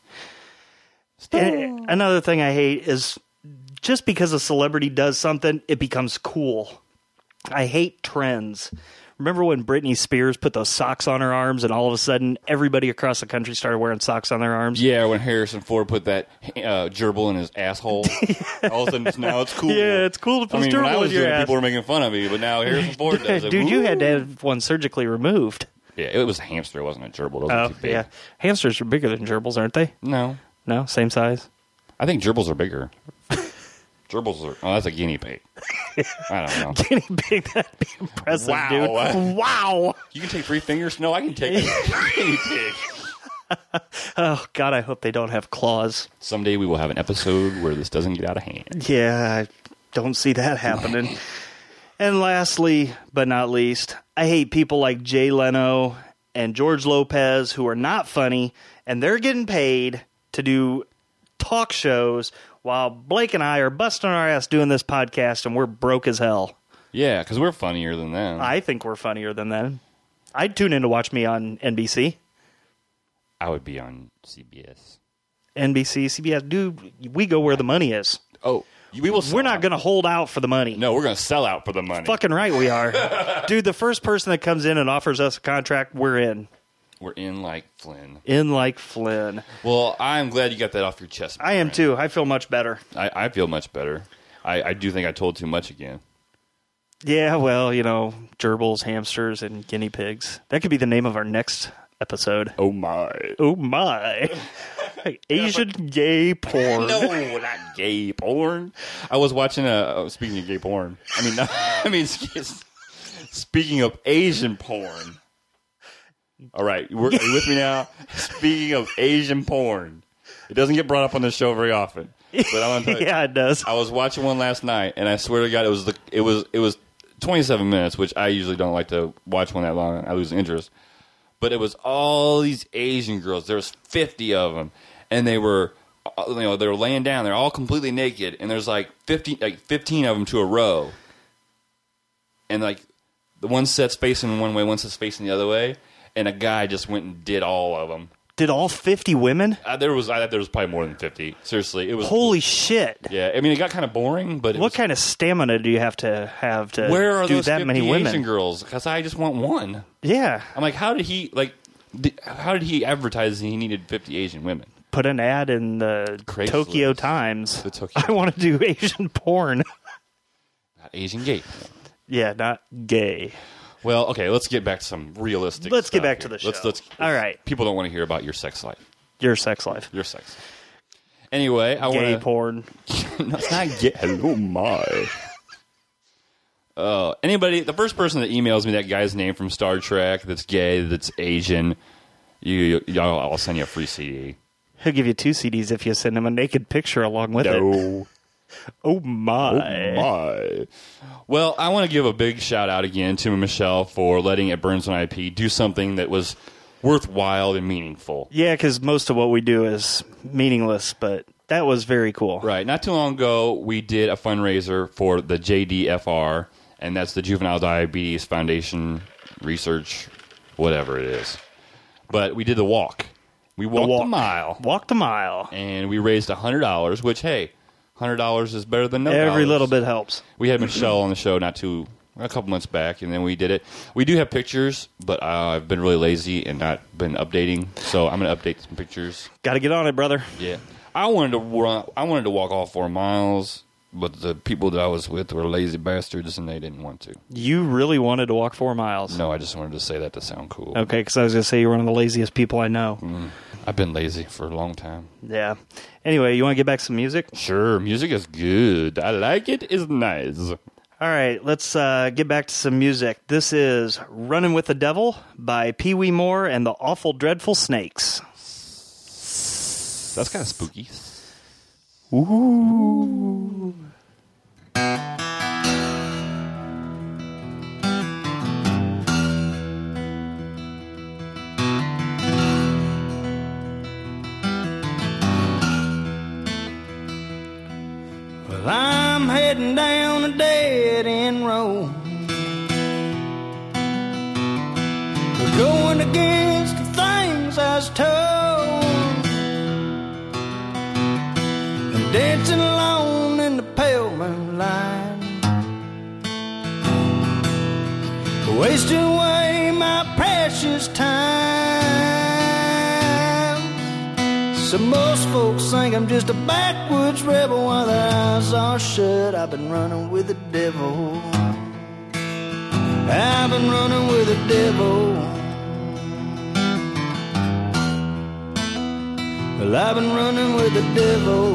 And another thing I hate is just because a celebrity does something, it becomes cool. I hate trends. Remember when Britney Spears put those socks on her arms and all of a sudden everybody across the country started wearing socks on their arms? Yeah, when Harrison Ford put that uh, gerbil in his asshole, all of a sudden now it's cool. Yeah, it's cool to put I mean, when I gerbil was in your doing it, ass. people were making fun of me, but now Harrison Ford does it. Dude, you Woo! had to have one surgically removed. Yeah, it was a hamster. It wasn't a gerbil. It wasn't Oh, too big. yeah. Hamsters are bigger than gerbils, aren't they? No, No? Same size? I think gerbils are bigger. Gerbils are. Oh, that's a guinea pig. I don't know. Guinea pig, that'd be impressive, Wow. dude. Wow. You can take three fingers. No, I can take a guinea pig. Oh, God, I hope they don't have claws. Someday we will have an episode where this doesn't get out of hand. Yeah, I don't see that happening. And lastly, but not least, I hate people like Jay Leno and George Lopez who are not funny, and they're getting paid to do talk shows while Blake and I are busting our ass doing this podcast, and we're broke as hell. Yeah, because we're funnier than them. I think we're funnier than them. I'd tune in to watch me on N B C. I would be on C B S. N B C, C B S. Dude, we go where the money is. Oh, we will. We're not going to hold out for the money. No, we're going to sell out for the money. Fucking right we are. Dude, the first person that comes in and offers us a contract, we're in. We're in like Flynn. In like Flynn. Well, I'm glad you got that off your chest. I am friend. too. I feel much better. I, I feel much better. I, I do think I told too much again. Yeah, well, you know, gerbils, hamsters, and guinea pigs. That could be the name of our next episode. Oh, my. Oh, my. Asian gay porn. No, not gay porn. I was watching a. Oh, speaking of gay porn, I mean, not, I mean, speaking of Asian porn. All right, are you with me now? Speaking of Asian porn, it doesn't get brought up on the show very often. But I want to tell you, Yeah, it does. I was watching one last night, and I swear to God, it was the it was it was twenty-seven minutes, which I usually don't like to watch one that long. I lose interest. but it was all these Asian girls. There was fifty of them, and they were, you know, they were laying down. They're all completely naked, and there's like fifty, like fifteen of them to a row, and like the one set's facing one way, one set's facing the other way, and a guy just went and did all of them. Did all fifty women? Uh, there was, I, there was probably more than fifty. Seriously, it was. Holy shit! Yeah, I mean, it got kind of boring, but it what was, kind of stamina do you have to have to where are do those that many women? Asian girls? Because I just want one. Yeah, I'm like, how did he like? Did, how did he advertise he needed fifty Asian women? Put an ad in the Craigslist. Tokyo Times. The Tokyo I want to do Asian porn. Not Asian gay. Yeah, not gay. Well, okay, let's get back to some realistic. Let's get stuff back here. to the show. Let's, let's, All right. People don't want to hear about your sex life. Your sex life. Your sex. Anyway, I want Gay to. porn. No, it's not gay. Hello, my. Uh, anybody, the first person that emails me that guy's name from Star Trek that's gay, that's Asian, you, you I'll, I'll send you a free C D. He'll give you two C Ds if you send him a naked picture along with it. No. Oh my. Oh my. Well, I want to give a big shout out again to Michelle for letting It Burns on I P do something that was worthwhile and meaningful. Yeah, because most of what we do is meaningless, but that was very cool. Right. Not too long ago, we did a fundraiser for the J D F R, and that's the Juvenile Diabetes Foundation Research, whatever it is. But we did the walk. We walked walk. a mile. Walked a mile. And we raised one hundred dollars, which, hey, one hundred dollars is better than no Every dollars. little bit helps. We had Michelle on the show not too, a couple months back, and then we did it. We do have pictures, but uh, I've been really lazy and not been updating, so I'm going to update some pictures. Got to get on it, brother. Yeah. I wanted to run, I wanted to walk all four miles, but the people that I was with were lazy bastards, and they didn't want to. You really wanted to walk four miles? No, I just wanted to say that to sound cool. Okay, because I was going to say you're one of the laziest people I know. Mm. I've been lazy for a long time. Yeah. Anyway, you want to get back to some music? Sure, music is good. I like it. It's nice. All right, let's uh, get back to some music. This is Running with the Devil by Pee Wee Moore and the Awful Dreadful Snakes. That's kind of spooky. Ooh. Well, I'm heading down a dead end road. We're going against the things I was told, and dancing alone in the pale moonlight, wasting away my precious time. So most folks think I'm just a backwoods rebel while their eyes are shut. I've been running with the devil. I've been running with the devil. Well, I've been running with the devil.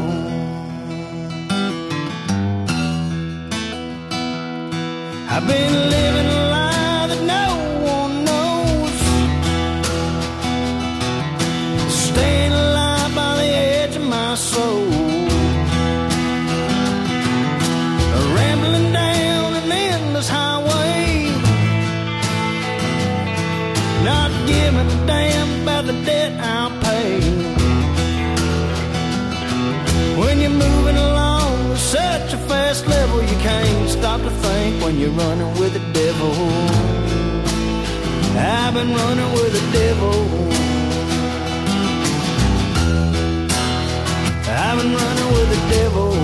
I've been living a lie that no one knows, staying alive by the edge of my soul, rambling down an endless highway, not giving a damn about the debt I'll pay. When you're moving along at such a fast level, you can't stop to think when you're running with the devil. I've been running with the devil. I've been running with the devil.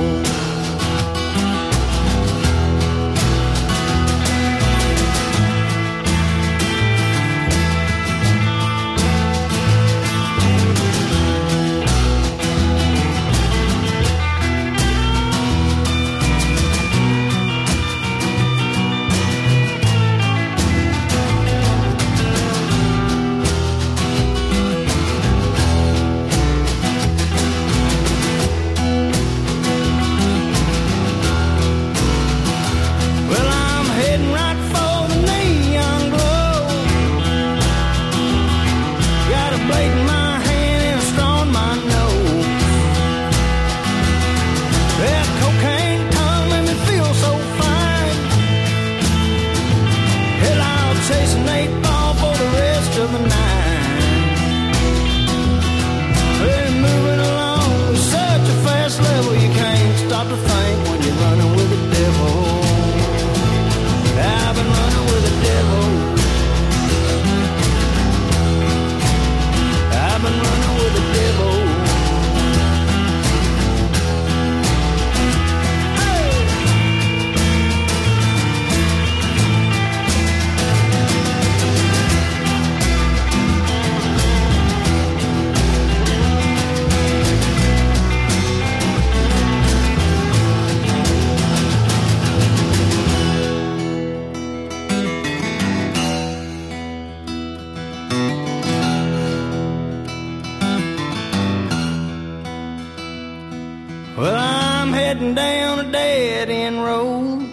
Well, I'm heading down a dead-end road,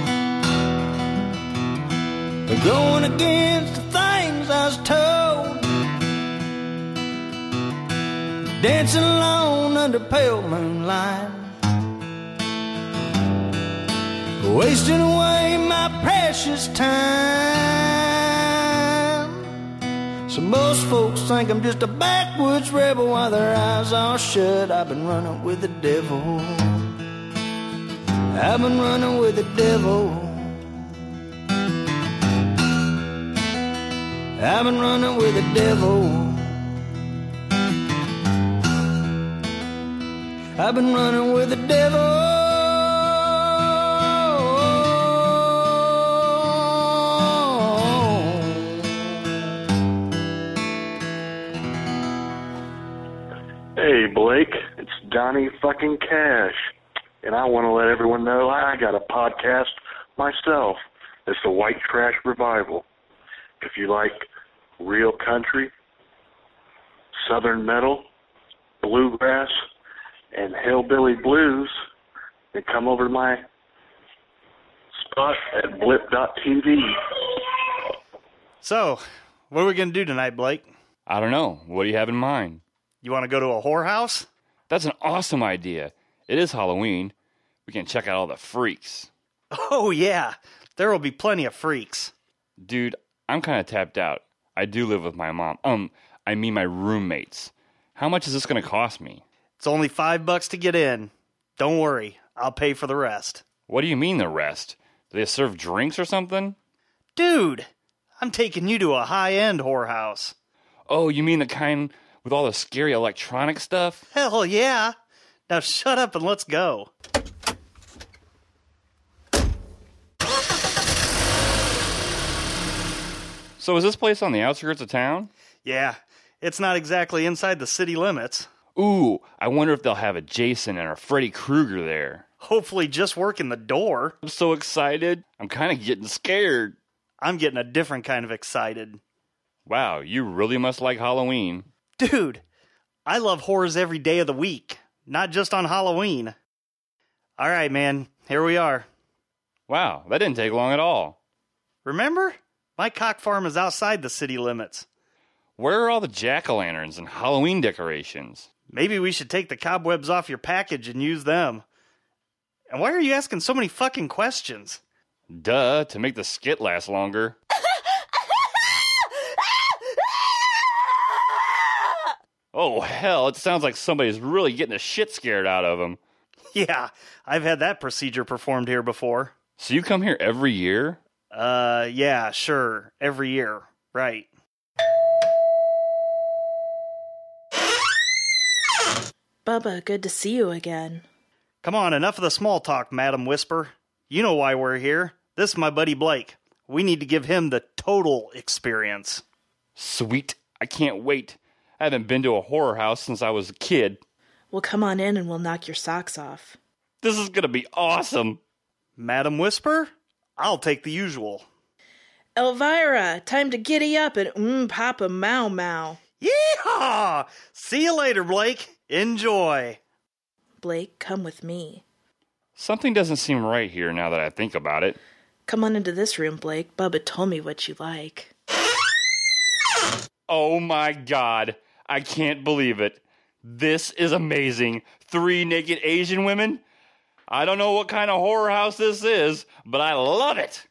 going against the things I was told, dancing alone under pale moonlight, wasting away my precious time. So most folks think I'm just a backwoods rebel while their eyes are shut. I've been running with the devil. I've been running with the devil. I've been running with the devil. I've been running with the devil. Hey, Blake, it's Donnie fucking Cash, and I want to let everyone know I got a podcast myself. It's the White Trash Revival. If you like real country, southern metal, bluegrass, and hillbilly blues, then come over to my spot at blip dot t v. So, what are we going to do tonight, Blake? I don't know. What do you have in mind? You want to go to a whorehouse? That's an awesome idea. It is Halloween. We can check out all the freaks. Oh, yeah. There will be plenty of freaks. Dude, I'm kind of tapped out. I do live with my mom. Um, I mean my roommates. How much is this going to cost me? It's only five bucks to get in. Don't worry. I'll pay for the rest. What do you mean the rest? Do they serve drinks or something? Dude, I'm taking you to a high-end whorehouse. Oh, you mean the kind with all the scary electronic stuff? Hell yeah. Now shut up and let's go. So is this place on the outskirts of town? Yeah, it's not exactly inside the city limits. Ooh, I wonder if they'll have a Jason and a Freddy Krueger there. Hopefully just working the door. I'm so excited. I'm kind of getting scared. I'm getting a different kind of excited. Wow, you really must like Halloween. Dude, I love horrors every day of the week, not just on Halloween. All right, man, here we are. Wow, that didn't take long at all. Remember? My cock farm is outside the city limits. Where are all the jack-o'-lanterns and Halloween decorations? Maybe we should take the cobwebs off your package and use them. And why are you asking so many fucking questions? Duh, to make the skit last longer. Oh, hell, it sounds like somebody's really getting the shit scared out of them. Yeah, I've had that procedure performed here before. So you come here every year? Uh, yeah, sure. Every year. Right. Bubba, good to see you again. Come on, enough of the small talk, Madam Whisper. You know why we're here. This is my buddy Blake. We need to give him the total experience. Sweet. I can't wait. I haven't been to a horror house since I was a kid. Well, come on in and we'll knock your socks off. This is going to be awesome. Madam Whisper, I'll take the usual. Elvira, time to giddy up and mmm papa mow mow. Yeehaw! See you later, Blake. Enjoy. Blake, come with me. Something doesn't seem right here now that I think about it. Come on into this room, Blake. Bubba told me what you like. Oh my god. I can't believe it. This is amazing. Three naked Asian women? I don't know what kind of horror house this is, but I love it.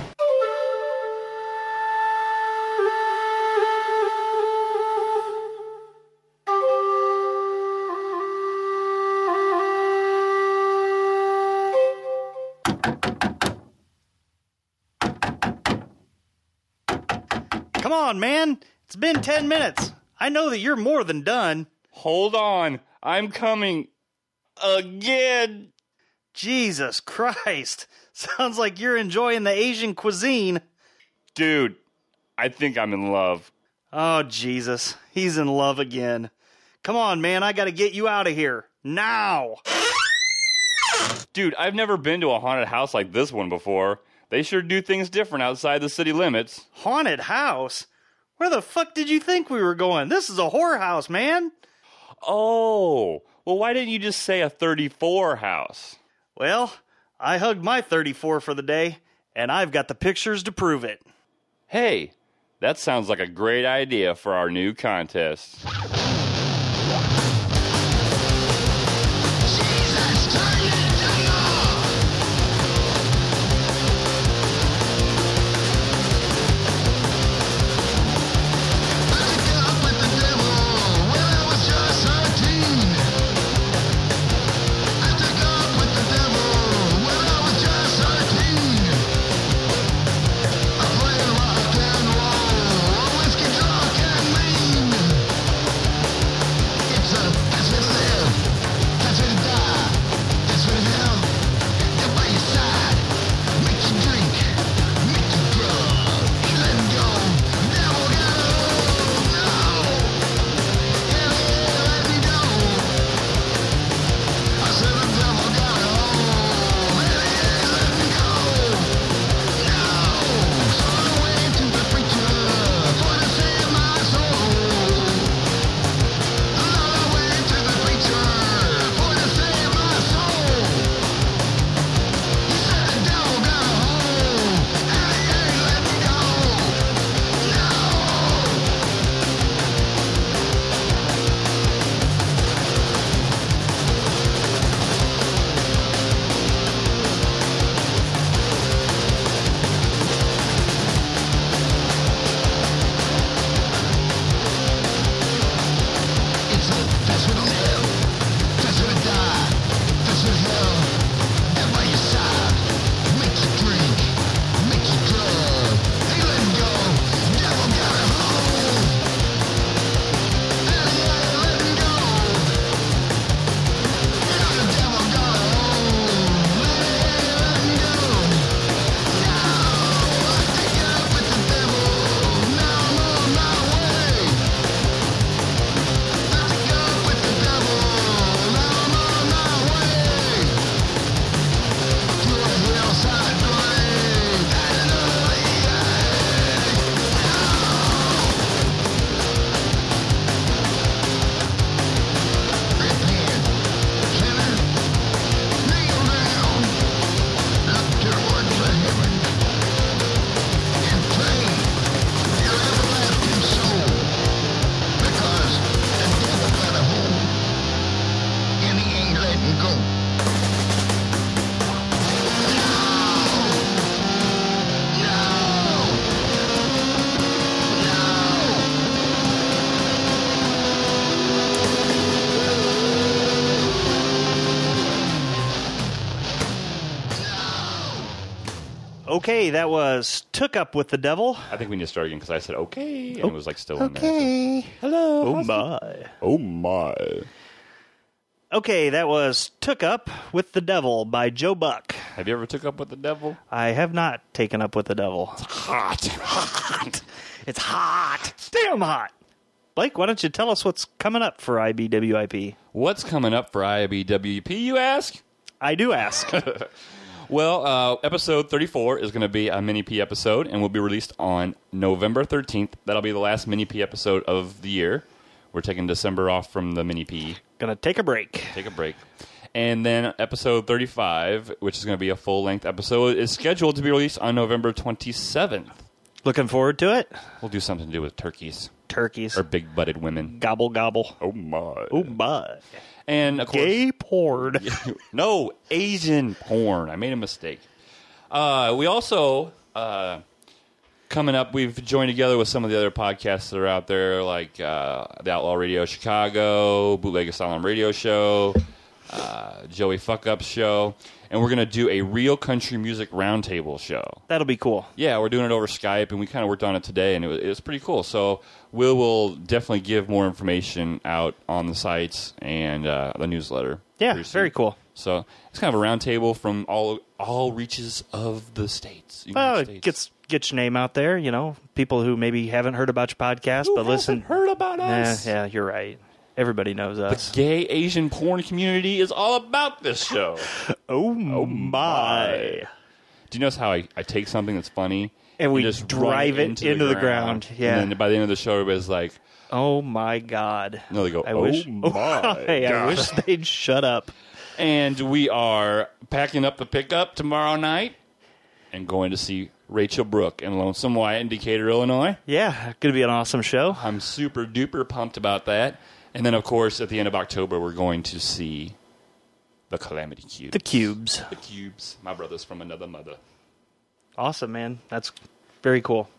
Come on, man. It's been ten minutes. I know that you're more than done. Hold on. I'm coming. Again. Jesus Christ. Sounds like you're enjoying the Asian cuisine. Dude, I think I'm in love. Oh, Jesus. He's in love again. Come on, man. I gotta get you out of here. Now. Dude, I've never been to a haunted house like this one before. They sure do things different outside the city limits. Haunted house? Where the fuck did you think we were going? This is a whorehouse, man. Oh, Well, why didn't you just say a thirty-four house? Well, I hugged my thirty-four for the day, and I've got the pictures to prove it. Hey, that sounds like a great idea for our new contest. Okay, that was Took Up with the Devil. I think we need to start again because I said okay, and it was like still in there. Okay. Hello. Oh, my. Oh, my. Okay, that was Took Up with the Devil by Joe Buck. Have you ever took up with the devil? I have not taken up with the devil. It's hot. Hot. It's hot. Damn hot. Blake, why don't you tell us what's coming up for I B W I P? What's coming up for I B W I P, you ask? I do ask. Well, uh, episode thirty-four is going to be a mini-P episode, and will be released on November thirteenth. That'll be the last mini-P episode of the year. We're taking December off from the mini-P. Gonna take a break. Take a break. And then episode thirty-five, which is going to be a full-length episode, is scheduled to be released on November twenty-seventh. Looking forward to it. We'll do something to do with turkeys. Turkeys. Or big-butted women. Gobble, gobble. Oh, my. Oh, my. And, of course... Gay porn. No, Asian porn. I made a mistake. Uh, we also... Uh, coming up, we've joined together with some of the other podcasts that are out there, like uh, the Outlaw Radio Chicago, Bootleg Asylum Radio Show, uh, Joey Fuck Up Show, and we're going to do a Real Country Music Roundtable show. That'll be cool. Yeah, we're doing it over Skype, and we kind of worked on it today, and it was, it was pretty cool. So we will definitely give more information out on the sites and uh, the newsletter. Yeah, very cool. So it's kind of a roundtable from all all reaches of the states. Well, it gets get your name out there. You know, people who maybe haven't heard about your podcast, Who but listen, hasn't heard about us? Eh, yeah, you're right. Everybody knows us. The gay Asian porn community is all about this show. oh, my. Do you notice how I, I take something that's funny And we just drive run it into, the ground? Yeah. And then by the end of the show, everybody's like, Oh my God! No, they go. I oh wish. my! Hey, I God." wish they'd shut up. And we are packing up the pickup tomorrow night and going to see Rachel Brooke in Lonesome Wyatt in Decatur, Illinois. Yeah, gonna be an awesome show. I'm super duper pumped about that. And then, of course, at the end of October, we're going to see the Calamity Cubes. The Cubes. The Cubes. My brothers from another mother. Awesome, man. That's very cool.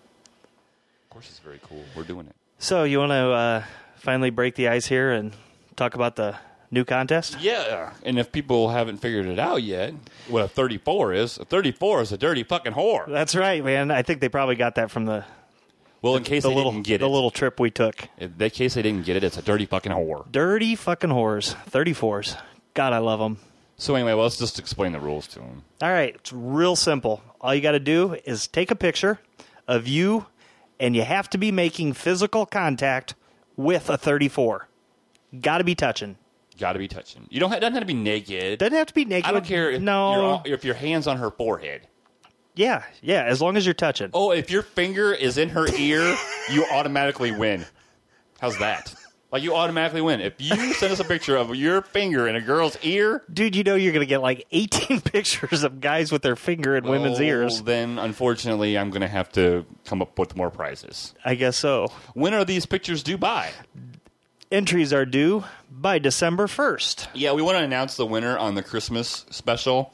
Of course, it's very cool. We're doing it. So, you want to uh, finally break the ice here and talk about the new contest? Yeah. And if people haven't figured it out yet, what a thirty-four is, a thirty-four is a dirty fucking whore. That's right, man. I think they probably got that from the Well, in case the they little didn't get the it, little trip we took. in that case they didn't get it, it's a dirty fucking whore. Dirty fucking whores. thirty-fours. God, I love them. So anyway, well, let's just explain the rules to them. All right, it's real simple. All you got to do is take a picture of you, and you have to be making physical contact with a thirty-four. Got to be touching. Got to be touching. You don't. Have, doesn't have to be naked. Doesn't have to be naked. I don't care if, no. you're on, if your hand's on her forehead. Yeah, yeah, as long as you're touching. Oh, if your finger is in her ear, you automatically win. How's that? Like, you automatically win. If you send us a picture of your finger in a girl's ear... Dude, you know you're going to get like eighteen pictures of guys with their finger in women's oh, ears. Then, unfortunately, I'm going to have to come up with more prizes. I guess so. When are these pictures due by? Entries are due by December first. Yeah, we want to announce the winner on the Christmas special.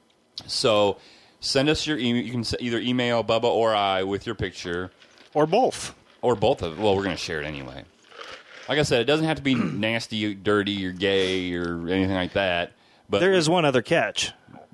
So, send us your email. You can either email Bubba or I with your picture. Or both. Or both of Well, we're going to share it anyway. Like I said, it doesn't have to be nasty, dirty, or gay, or anything like that. But there is one other catch.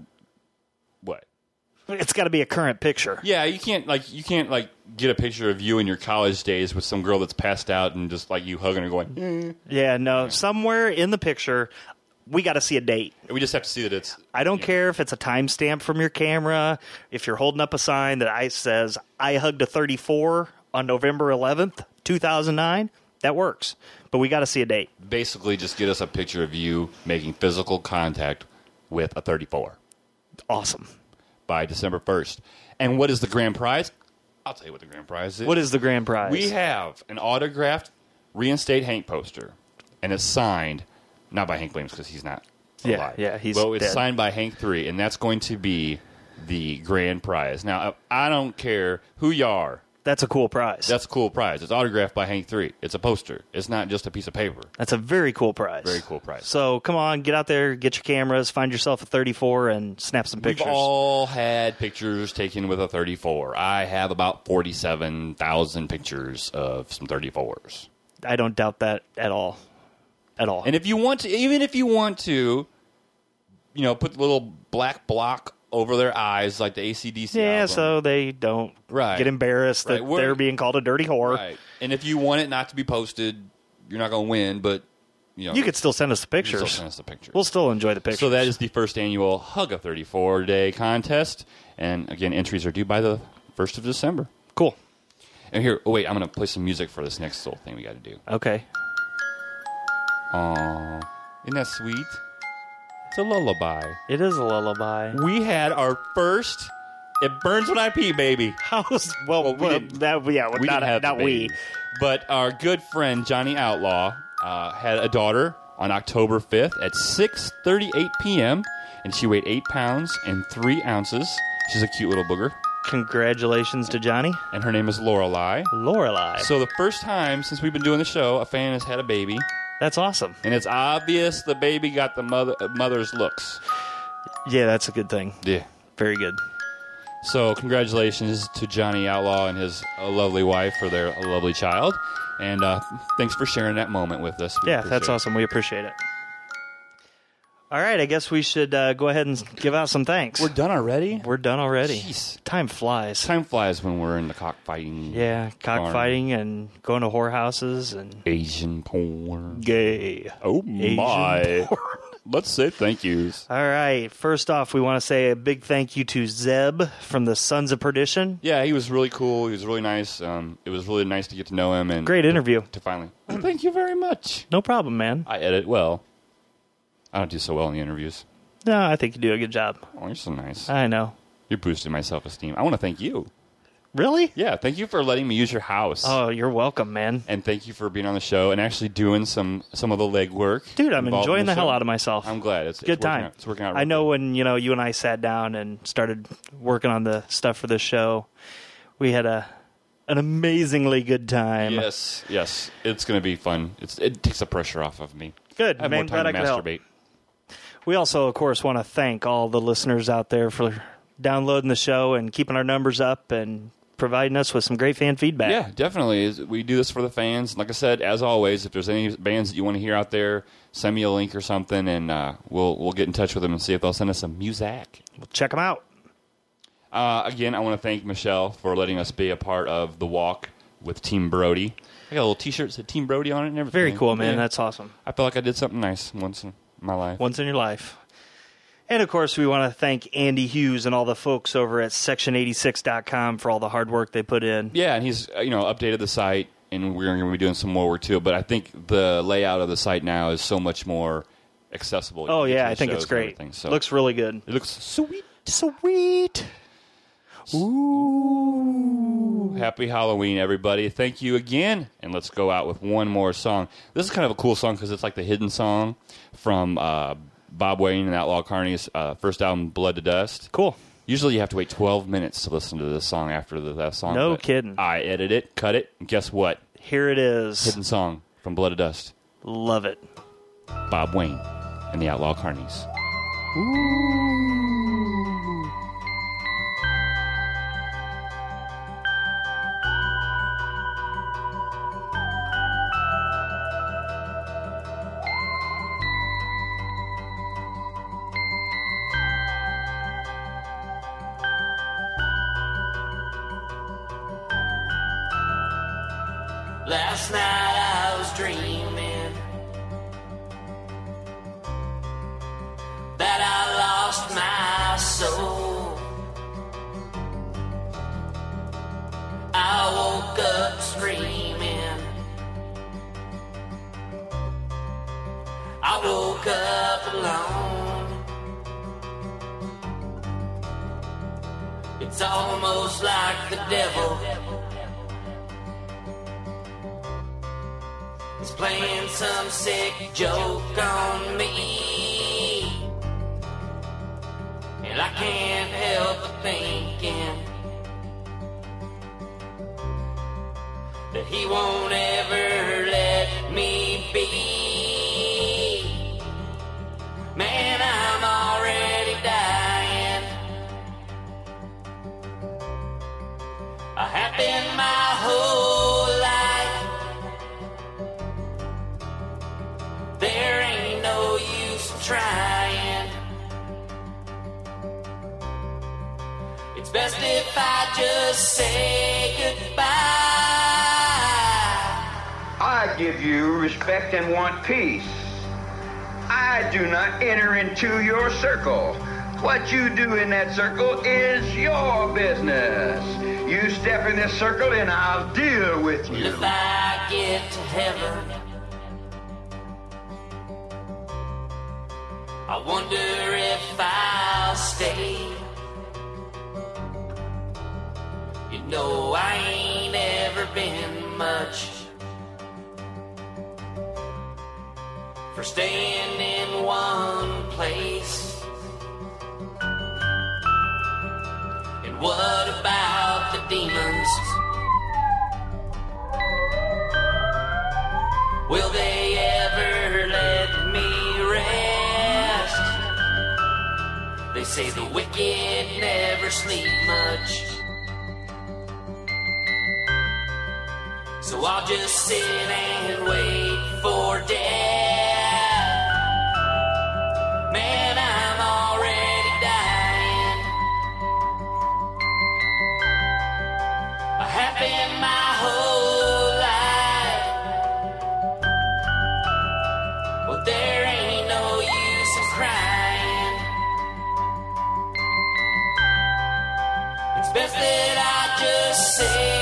What? It's got to be a current picture. Yeah, you can't like you can't like get a picture of you in your college days with some girl that's passed out and just like you hugging her, going. Mm. Yeah, no. Somewhere in the picture, we got to see a date. We just have to see that it's. I don't care if it's a timestamp from your camera. If you're holding up a sign that I says I hugged a thirty-four on November eleventh, two thousand nine. That works, but we got to see a date. Basically, just get us a picture of you making physical contact with a thirty-four. Awesome. By December first. And what is the grand prize? I'll tell you what the grand prize is. What is the grand prize? We have an autographed Reinstate Hank poster, and it's signed, not by Hank Williams because he's not alive. Yeah, yeah, he's Well, it's dead. signed by Hank three, and that's going to be the grand prize. Now, I don't care who you are. That's a cool prize. That's a cool prize. It's autographed by Hank three. It's a poster. It's not just a piece of paper. That's a very cool prize. Very cool prize. So come on, get out there, get your cameras, find yourself a thirty-four, and snap some pictures. We've all had pictures taken with a thirty-four. I have about forty-seven thousand pictures of some thirty-fours. I don't doubt that at all. At all. And if you want to, even if you want to, you know, put the little black block over their eyes like the A C D C yeah, album. so they don't Right. get embarrassed that Right, we're- they're being called a dirty whore. Right. And if you want it not to be posted, you're not going to win, but, you know. You could still send us the you can pictures. still send us the pictures. We'll still enjoy the pictures. So that is the first annual Hug a thirty-four day contest. And again, entries are due by the first of December. Cool. And here, oh wait, I'm going to play some music for this next little thing we got to do. Okay. Aw, isn't that sweet? It's a lullaby. It is a lullaby. We had our first It Burns When I Pee, baby. How's well, Well, we well didn't- that yeah, we not didn't have not the we. baby. But our good friend Johnny Outlaw uh, had a daughter on October fifth at six thirty-eight p.m. and she weighed eight pounds and three ounces. She's a cute little booger. Congratulations to Johnny. And her name is Lorelei. Lorelei. So the first time since we've been doing the show, a fan has had a baby. That's awesome. And it's obvious the baby got the mother uh, mother's looks. Yeah, that's a good thing. Yeah. Very good. So congratulations to Johnny Outlaw and his uh, lovely wife for their uh, lovely child. And uh, thanks for sharing that moment with us. We Yeah, that's appreciate it. awesome. We appreciate it. All right, I guess we should uh, go ahead and give out some thanks. We're done already? We're done already. Jeez. Time flies. Time flies when we're in the cockfighting. Yeah, farm. cockfighting and going to whorehouses and Asian porn. gay. Oh Asian my. porn. Let's say thank yous. All right, first off, we want to say a big thank you to Zeb from the Sons of Perdition. Yeah, he was really cool. He was really nice. Um, it was really nice to get to know him. And Great interview. To, to finally. Oh, thank you very much. No problem, man. I edit well. I don't do so well in the interviews. No, I think you do a good job. Oh, you're so nice. I know. You're boosting my self-esteem. I want to thank you. Really? Yeah, thank you for letting me use your house. Oh, you're welcome, man. And thank you for being on the show and actually doing some, some of the legwork. Dude, I'm involved enjoying in the, the hell show. out of myself. I'm glad. It's good it's working time. out- it's working out I real know when you know you and I sat down and started working on the stuff for this show, we had a an amazingly good time. Yes, yes. It's going to be fun. It's, it takes the pressure off of me. Good. I have man, more time glad to I could help. masturbate. We also, of course, want to thank all the listeners out there for downloading the show and keeping our numbers up and providing us with some great fan feedback. Yeah, definitely. Is- We do this for the fans. Like I said, as always, if there's any bands that you want to hear out there, send me a link or something, and uh, we'll we'll get in touch with them and see if they'll send us some music. We'll check them out. Uh, again, I want to thank Michelle for letting us be a part of the walk with Team Brody. I got a little T-shirt that said Team Brody on it and everything. Very cool, man. Yeah. That's awesome. I feel like I did something nice once in my life. Once in your life. And, of course, we want to thank Andy Hughes and all the folks over at section eighty-six dot com for all the hard work they put in. Yeah, and he's uh, you know updated the site, and we're going to be doing some more work too. But I think the layout of the site now is so much more accessible. Oh, You can get yeah, to the I think shows it's and great. everything, So Looks really good. It looks sweet. Sweet. Ooh. Happy Halloween, everybody. Thank you again. And let's go out with one more song. This is kind of a cool song because it's like the hidden song from uh, Bob Wayne and Outlaw Carney's uh, first album, Blood to Dust. Cool. Usually you have to wait twelve minutes to listen to this song after the that song. No but kidding. I edit it, cut it, and guess what? Here it is. Hidden song from Blood to Dust. Love it. Bob Wayne and the Outlaw Carneys. Last night I was dreaming that I lost my soul. I woke up screaming. I woke up alone. It's almost like the devil is playing some sick joke on me, and I can't help but thinking that he won't ever let me be. Man, I'm already dying. I have been my whole life. There ain't no use trying. It's best if I just say goodbye. I give you respect and want peace. I do not enter into your circle. What you do in that circle is your business. You step in this circle and I'll deal with you. If I get to heaven, I wonder if I'll stay. You know I ain't ever been much for staying in one place. And what about the demons? Will they ever let me rest? They say the wicked never sleep much. So I'll just sit and wait for death. Man, I'm already dying. I have been my whole life. Well, there ain't no use in crying. It's best that I just say